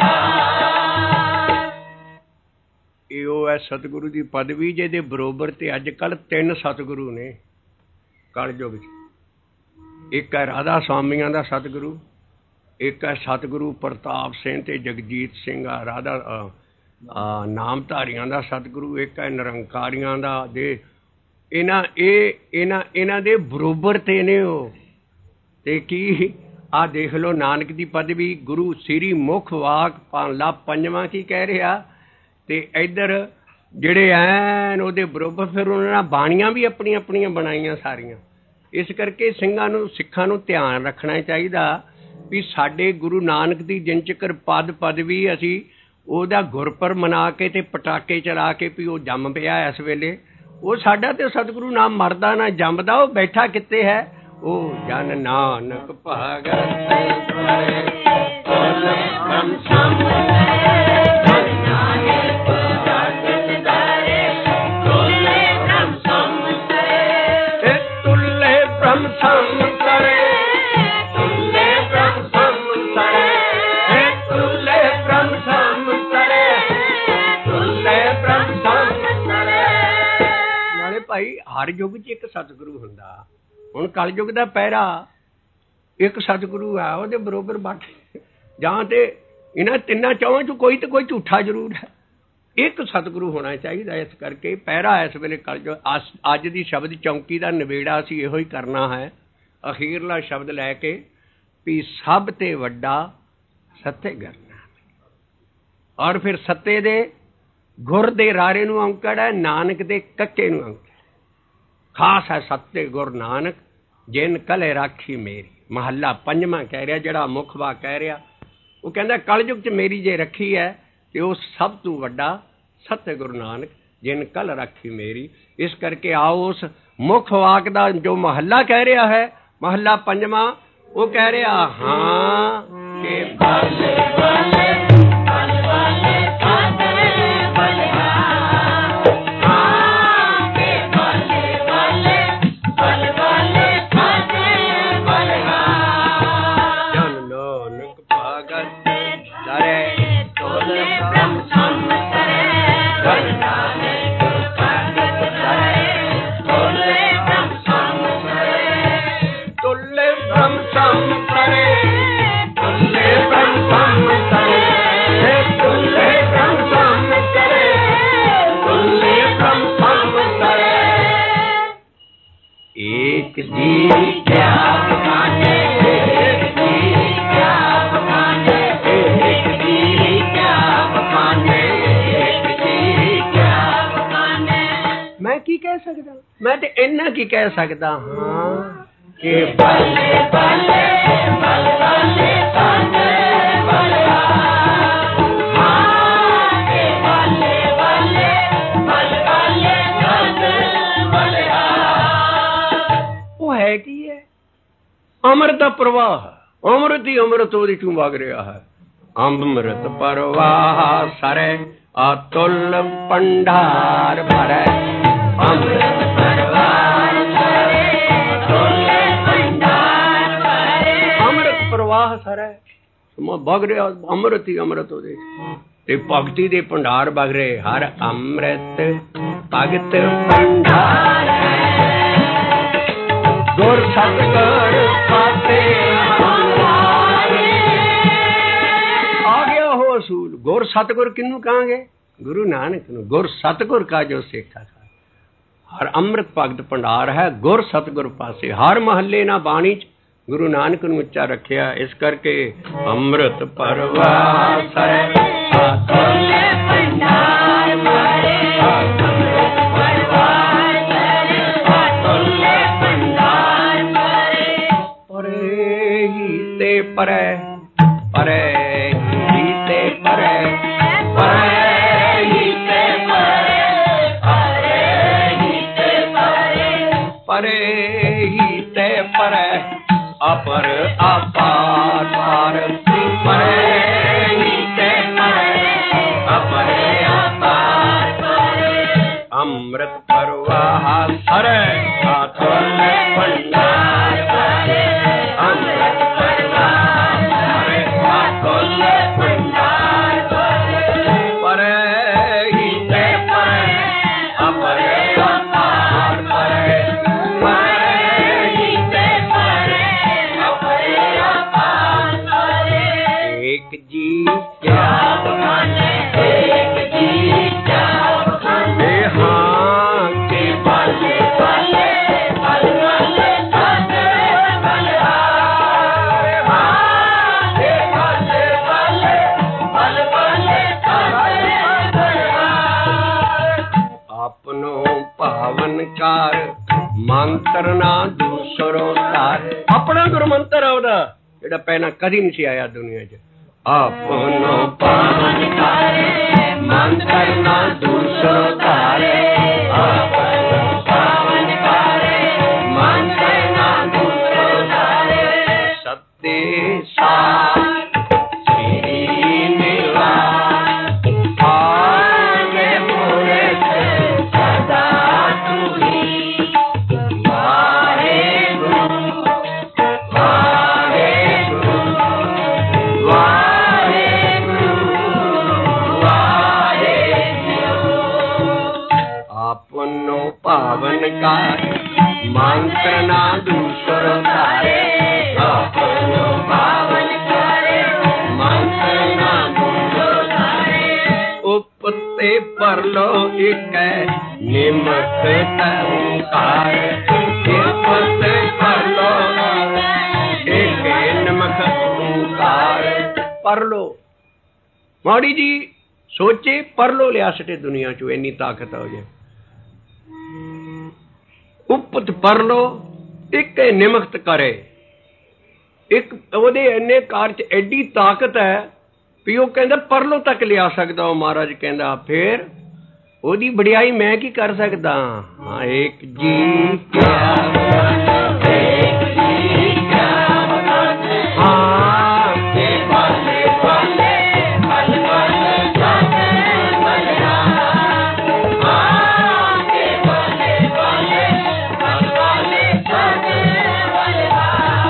यो है सतगुरु की पदवी जिहदे बरोबर ते अज कल तीन सतगुरु ने कलयुग विच। एक है राधा स्वामियां दा सतगुरु, एक है सतगुरु प्रताप सिंह ते जगजीत सिंह राधा नामधारियां दा सतगुरु, एक है निरंकारियां दा दे। इन्हां ए इन्हां इन्हां दे बरोबर ते ने ओ ते की आ देख लो नानक दी पदवी गुरु श्री मुख वाक पाला पंजवां की कह रहा ते इधर ਜਿਹੜੇ ਐਨ ਉਹਦੇ ਬਰੋਬਰ ਫਿਰ ਉਹਨਾਂ ਨੇ ਬਾਣੀਆਂ ਵੀ ਆਪਣੀਆਂ ਆਪਣੀਆਂ ਬਣਾਈਆਂ ਸਾਰੀਆਂ। ਇਸ ਕਰਕੇ ਸਿੰਘਾਂ ਨੂੰ ਸਿੱਖਾਂ ਨੂੰ ਧਿਆਨ ਰੱਖਣਾ ਚਾਹੀਦਾ ਵੀ ਸਾਡੇ ਗੁਰੂ ਨਾਨਕ ਦੀ ਜਿੰਨ ਚਿਕਰ ਪਦ ਪਦਵੀ ਅਸੀਂ ਉਹਦਾ ਗੁਰਪੁਰਬ ਮਨਾ ਕੇ ਤੇ ਪਟਾਕੇ ਚਲਾ ਕੇ ਵੀ ਉਹ ਜੰਮ ਪਿਆ ਇਸ ਵੇਲੇ, ਉਹ ਸਾਡਾ ਤੇ ਸਤਿਗੁਰੂ ਨਾਮ ਮਰਦਾ ਨਾ ਜੰਮਦਾ, ਉਹ ਬੈਠਾ ਕਿੱਥੇ ਹੈ। ਉਹ ਜਨ ਨਾਨਕ ਭਗਤ सम करे, तुल्य ब्रह्म सम करे, तुल्य ब्रह्म सम करे, तुल्य ब्रह्म सम करे। नाले भाई हर युग च एक सतगुरु हुंदा। हुण कलयुग दा पैरा एक सतगुरु है, ਉਹਦੇ बरोबर बाकी ਜਾਂ ਤੇ ਇਹਨਾਂ ਤਿੰਨਾਂ ਚੌਹਾਂ ਚੋਂ ਕੋਈ ਤੇ ਕੋਈ ਝੂਠਾ ਜ਼ਰੂਰ ਹੈ। ਇੱਕ ਸਤਿਗੁਰੂ ਹੋਣਾ ਚਾਹੀਦਾ। ਇਸ ਕਰਕੇ ਪਹਿਰਾ ਇਸ ਵੇਲੇ ਕਲਯੁਗ ਅੱਜ ਦੀ ਸ਼ਬਦ ਚੌਂਕੀ ਦਾ ਨਿਬੇੜਾ ਅਸੀਂ ਇਹੋ ਹੀ ਕਰਨਾ ਹੈ। ਅਖੀਰਲਾ ਸ਼ਬਦ ਲੈ ਕੇ ਵੀ ਸਭ ਤੇ ਵੱਡਾ ਸੱਤੇ ਕਰਨਾ, ਔਰ ਫਿਰ ਸੱਤੇ ਦੇ ਗੁਰ ਦੇ ਰਾਰੇ ਨੂੰ ਔਂਕੜ ਹੈ, ਨਾਨਕ ਦੇ ਕੱਕੇ ਨੂੰ ਔਂਕੜ ਖਾਸ ਹੈ। ਸੱਤੇ ਗੁਰ ਨਾਨਕ ਜਿਨ ਕਲੇ ਰਾਖੀ ਮੇਰੀ। ਮਹੱਲਾ ਪੰਜਵਾਂ ਕਹਿ ਰਿਹਾ, ਜਿਹੜਾ ਮੁੱਖ ਵਾ ਕਹਿ ਰਿਹਾ, ਉਹ ਕਹਿੰਦਾ ਕਲਯੁਗ 'ਚ ਮੇਰੀ ਜੇ ਰੱਖੀ ਹੈ ਤੇ ਉਹ ਸਭ ਤੋਂ ਵੱਡਾ ਸੱਤੇ ਗੁਰੂ ਨਾਨਕ ਜਿਨ ਕਲ ਰਾਖੀ ਮੇਰੀ। ਇਸ ਕਰਕੇ ਆਓ ਉਸ ਮੁੱਖ ਵਾਕ ਦਾ ਜੋ ਮਹੱਲਾ ਕਹਿ ਰਿਹਾ ਹੈ, ਮਹੱਲਾ ਪੰਜਵਾਂ, ਉਹ ਕਹਿ ਰਿਹਾ ਹਾਂ ਕਿ ਬੱਲੇ ਬੱਲੇ ਬੱਲੇ ਬੱਲੇ मैं तो इन्ना की कह सकता हाँ कि बल्ले बल्ले बल्ले बल्ले बल्ले है की है अमृत दा प्रवाह, अमृत ही अमृत ओदी चूं वग रहा है। अमृत प्रवाह सरे अतुल भंडार भरे, अमृत प्रवाह सरे अतुल भंडार भरे। अमृत प्रवाह सरे वग रहा, अमृत ही अमृत ओदे ते भगती दे भंडार वग रहे। हर अमृत भगत भंडार गुर सतगुर पाते आ गया हो असूल। गुर सतगुर किन्नू कहांगे? गुरु नानक नूं। गुर सतगुर का जो सेखा था। हर अमृत भगत भंडार है गुर सतगुर पासे। हर महल्ले ना बाणी च गुरु नानक नूं उच्चा रखिया। इस करके अमृत परवाह सरे अतुल भंडार भरे, अमृत परवाह सरे अतुल भंडार भरे। परे ही ते परे, परे ही ते परे, परे ही ते परे, परे ही ते परे, परे ही ते परे, अपर अपार पार, परे ही ते परे, अपर अपार परे। अमृत परवाह सरे अतुल भंडार भरे, अमृत परवाह सरे अतुल भंडार भरे। परे ही ते परे, अपर अपार परे, परे ही ते परे, अपर अपार परे। एक जी क्या बखाने, एक जी क्या बखाने, हाँ के बल्ले बल्ले बल्ले बल्ले बल्ले हाय, हाँ के बल्ले बल्ले बल्ले बल्ले बल्ले हाय। अपनो पावन कार मंत्र ना दूसरो तार। अपना गुरु मंत्र है ਉਹਦਾ ਜਿਹੜਾ ਪਹਿਲਾਂ ਕਦੀ ਨਹੀਂ ਸੀ ਆਇਆ ਦੁਨੀਆ 'ਚ। अपनो पावन कार मंत्र ना दूसरो तारे, अपनो पावन कार मंत्र ना दूसरो तारे। सत्य सार श्री निवास आगे मोरे सदा तू ही वाहे गुरु ਮੰਤਰ ਨਾ ਦੂਸਰ ਧਾਰੇ, ਆਪਨੋ ਪਾਵਨ ਕਰੇ, ਮੰਤਰ ਨਾ ਦੂਸਰ ਧਾਰੇ। ਉਪਤੇ ਪਰਲੋ ਇਕੈ ਨਿਮਖ ਓੰਕਾਰ, ਉਪਤੇ ਪਰਲੋ ਇਕੈ ਨਿਮਖ ਓੰਕਾਰ। ਪਰਲੋ ਮਾੜੀ ਜੀ ਸੋਚੇ, ਪਰਲੋ ਲਿਆ ਸਟੇ ਦੁਨੀਆ ਚੋਂ, ਇੰਨੀ ਤਾਕਤ ਹੋ ਜਾਏ। ਉਪਤ ਪਰਲੋ ਇੱਕ ਨਿਮਖਤ ਕਰੇ, ਇੱਕ ਉਹਦੇ ਇੰਨੇ ਕਾਰ ਚ ਐਡੀ ਤਾਕਤ ਹੈ ਵੀ ਉਹ ਕਹਿੰਦਾ ਪਰਲੋ ਤੱਕ ਲਿਆ ਸਕਦਾ। ਉਹ ਮਹਾਰਾਜ ਕਹਿੰਦਾ ਫਿਰ ਉਹਦੀ ਵਡਿਆਈ ਮੈਂ ਕੀ ਕਰ ਸਕਦਾ। ਹਾਂ ਇੱਕ ਜੀ ਕਿਆ ਇੱਕ ਜੀ ਕਿਆ ਹਾਂ ਕੇ ਬਾਲੇ ਬਾਲੇ ਬਲ ਬਲ ਜਾਣੇ ਬਲਿਆ, ਹਾਂ ਕੇ ਬਾਲੇ ਬਾਲੇ ਬਲ ਬਲ ਜਾਣੇ ਬਲਿਆ।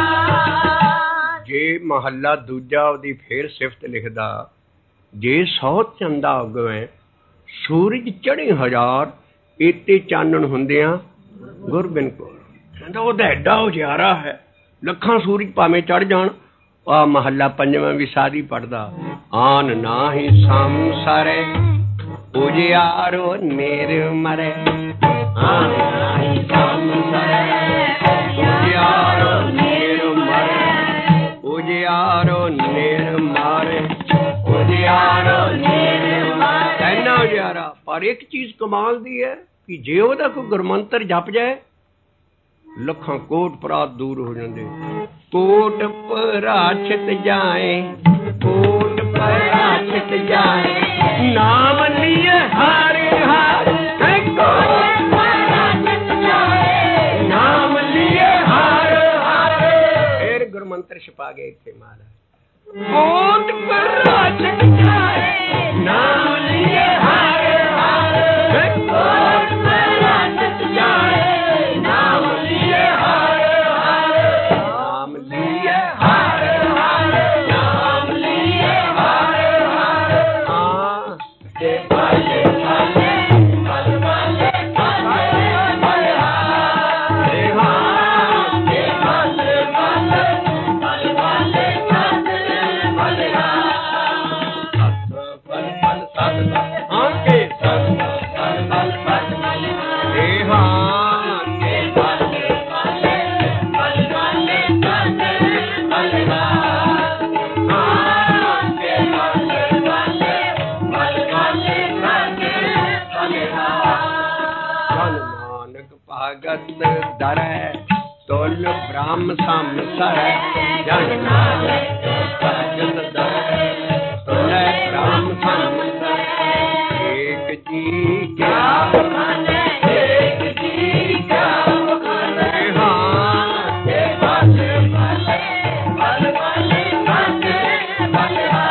ਜੇ ਮਹੱਲਾ ਦੂਜਾ ਉਹਦੀ ਫੇਰ ਸਿਫਤ ਲਿਖਦਾ, ਜੇ ਸੌ ਚੰਦਾ ਉਗਵੇਂ ਸੂਰਜ ਚੜੇ ਹਜ਼ਾਰ, ਇਤੇ ਚਾਨਣ ਹੁੰਦਿਆਂ ਗੁਰਬਿਨ ਕੋਲ। ਕਹਿੰਦਾ ਉਹਦਾ ਐਡਾ ਉਜਿਆਰਾ ਹੈ, ਲੱਖਾਂ ਸੂਰਜ ਭਾਵੇਂ ਚੜ ਜਾਣ। ਆ ਮਹੱਲਾ ਪੰਜਵਾਂ ਵੀ ਸਾਰੀ ਪੜਦਾ, ਆਨ ਨਾਹੀ ਸੰਸਾਰੇ ਉਜਿਆਰੋ ਨਿਰਮਰੇ, ਆਨ ਨਾਹੀ ਸੰਸਾਰੇ ਉਜਿਆਰੋ ਨਿਰਮਰੇ, ਉਜਿਆਰੋ ਨਿਰਮਾਰੇ, ਉਜਿਆਰੋ ਨਿਰਮਾਰੇ। ਇੰਨਾ ਉਜਿਆਰਾ। ਪਰ ਇੱਕ ਚੀਜ਼ ਕਮਾਲ ਦੀ ਹੈ ਕਿ ਜੇ ਉਹਦਾ ਕੋਈ ਗੁਰਮੰਤਰ ਜਪ ਜਾਏ, ਲੱਖਾਂ ਕੋਟ ਅਪਰਾਧ ਦੂਰ ਹੋ ਜਾਂਦੇ। ਕੋਟ ਪਰਾਛਿਤ ਜਾਏ, ਕੋਟ ਪਰਾਛਿਤ ਜਾਏ, ਨਾਮ ਲੀਏ ਹਰਿ ਹਰਿ, ਕੋਟ ਪਰਾਛਿਤ ਜਾਏ, ਨਾਮ ਲੀਏ ਹਰਿ ਹਰਿ। ਫਿਰ ਗੁਰਮੰਤਰ ਛਪਾ ਗਏ ਇੱਥੇ ਮਹਾਰਾਜ, ਕੋਟ ਪਰਾਛਿਤ ਜਾਏ, ਨਾਮ ਲੀਏ ਹਰਿ ਹਰਿ, ਕੋਟ ਪਰਾਛਿਤ ਜਾਏ, ਨਾਮ ਲੀਏ ਹਰਿ ਹਰਿ, ਨਾਮ ਲੀਏ ਹਰਿ ਹਰਿ, ਨਾਮ ਲੀਏ ਹਰਿ ਹਰਿ। ਹਾਂ ਤੇ ਬਾਲੇ ਬਾਲੇ ਬਲ ਬਾਲੇ ਬਾਲੇ ਬਲਿਆ, ਤੇ ਹਾਂ ਤੇ ਬਾਲੇ ਬਾਲੇ ਬਲ ਬਾਲੇ ਬਾਲੇ ਬਲਿਆ। ਸਤ ਬਲ ਬਲ ਸਤ ਹਾਂ ਕੇ ਸਤ ਬਲ ਬਲ ਬਲ ਤੇ ਹਾਂ ਕੇ ਬਾਲੇ ਬਾਲੇ ਬਲ ਬਾਲੇ ਬਾਲੇ ਬਲਿਆ, ਹਾਂ ਕੇ ਬਾਲੇ ਬਾਲੇ ਬਲ ਬਾਲੇ ਬਾਲੇ ਬਲਿਆ। ਜਨ ਨਾਨਕ ਭਗਤ ਦਰੈ, ਤੁਲ ਬ੍ਰਹਮ ਸੰਸਰੈ, ਜਨ ਨਾਨਕ ਭਗਤ ਦਰੈ, ਤੁਲ ਬ੍ਰਹਮ ਸੰਸਰੈ। ਏਕ ਜੀ ਕਿਆ ਬਖਾਨੇ, ਏਕ ਜੀ ਕਿਆ ਬਖਾਨੇ, ਹਾਂ ਤੇ ਬਾਲੇ ਬਾਲੇ ਬਲ ਬਾਲੇ ਬਾਲੇ ਬਲਿਆ,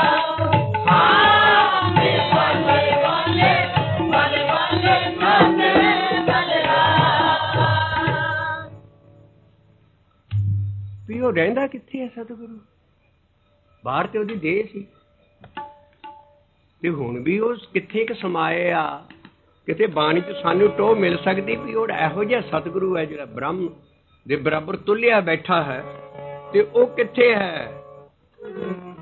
ਹਾਂ ਤੇ ਬਾਲੇ ਬਾਲੇ ਬਲ ਬਾਲੇ ਬਾਲੇ ਬਲਿਆ। ਵੀ ਉਹ ਰਹਿੰਦਾ ਕਿੱਥੇ ਹੈ ਸਤਿਗੁਰੂ? ਬਾਹਰ ਤੇ ਉਹਦੀ ਦੇਹ ਸੀ, ਤੇ ਹੁਣ ਵੀ ਉਹ ਕਿੱਥੇ ਕੁ ਸਮਾਏ ਆ। ਕਿਤੇ ਬਾਣੀ ਚ ਸਾਨੂੰ ਟੋਹ ਮਿਲ ਸਕਦੀ ਵੀ ਉਹ ਇਹੋ ਜਿਹਾ ਸਤਿਗੁਰੂ ਹੈ ਜਿਹੜਾ ਬ੍ਰਹਮ ਦੇ ਬਰਾਬਰ ਤੁਲਿਆ ਬੈਠਾ ਹੈ, ਤੇ ਉਹ ਕਿੱਥੇ ਹੈ?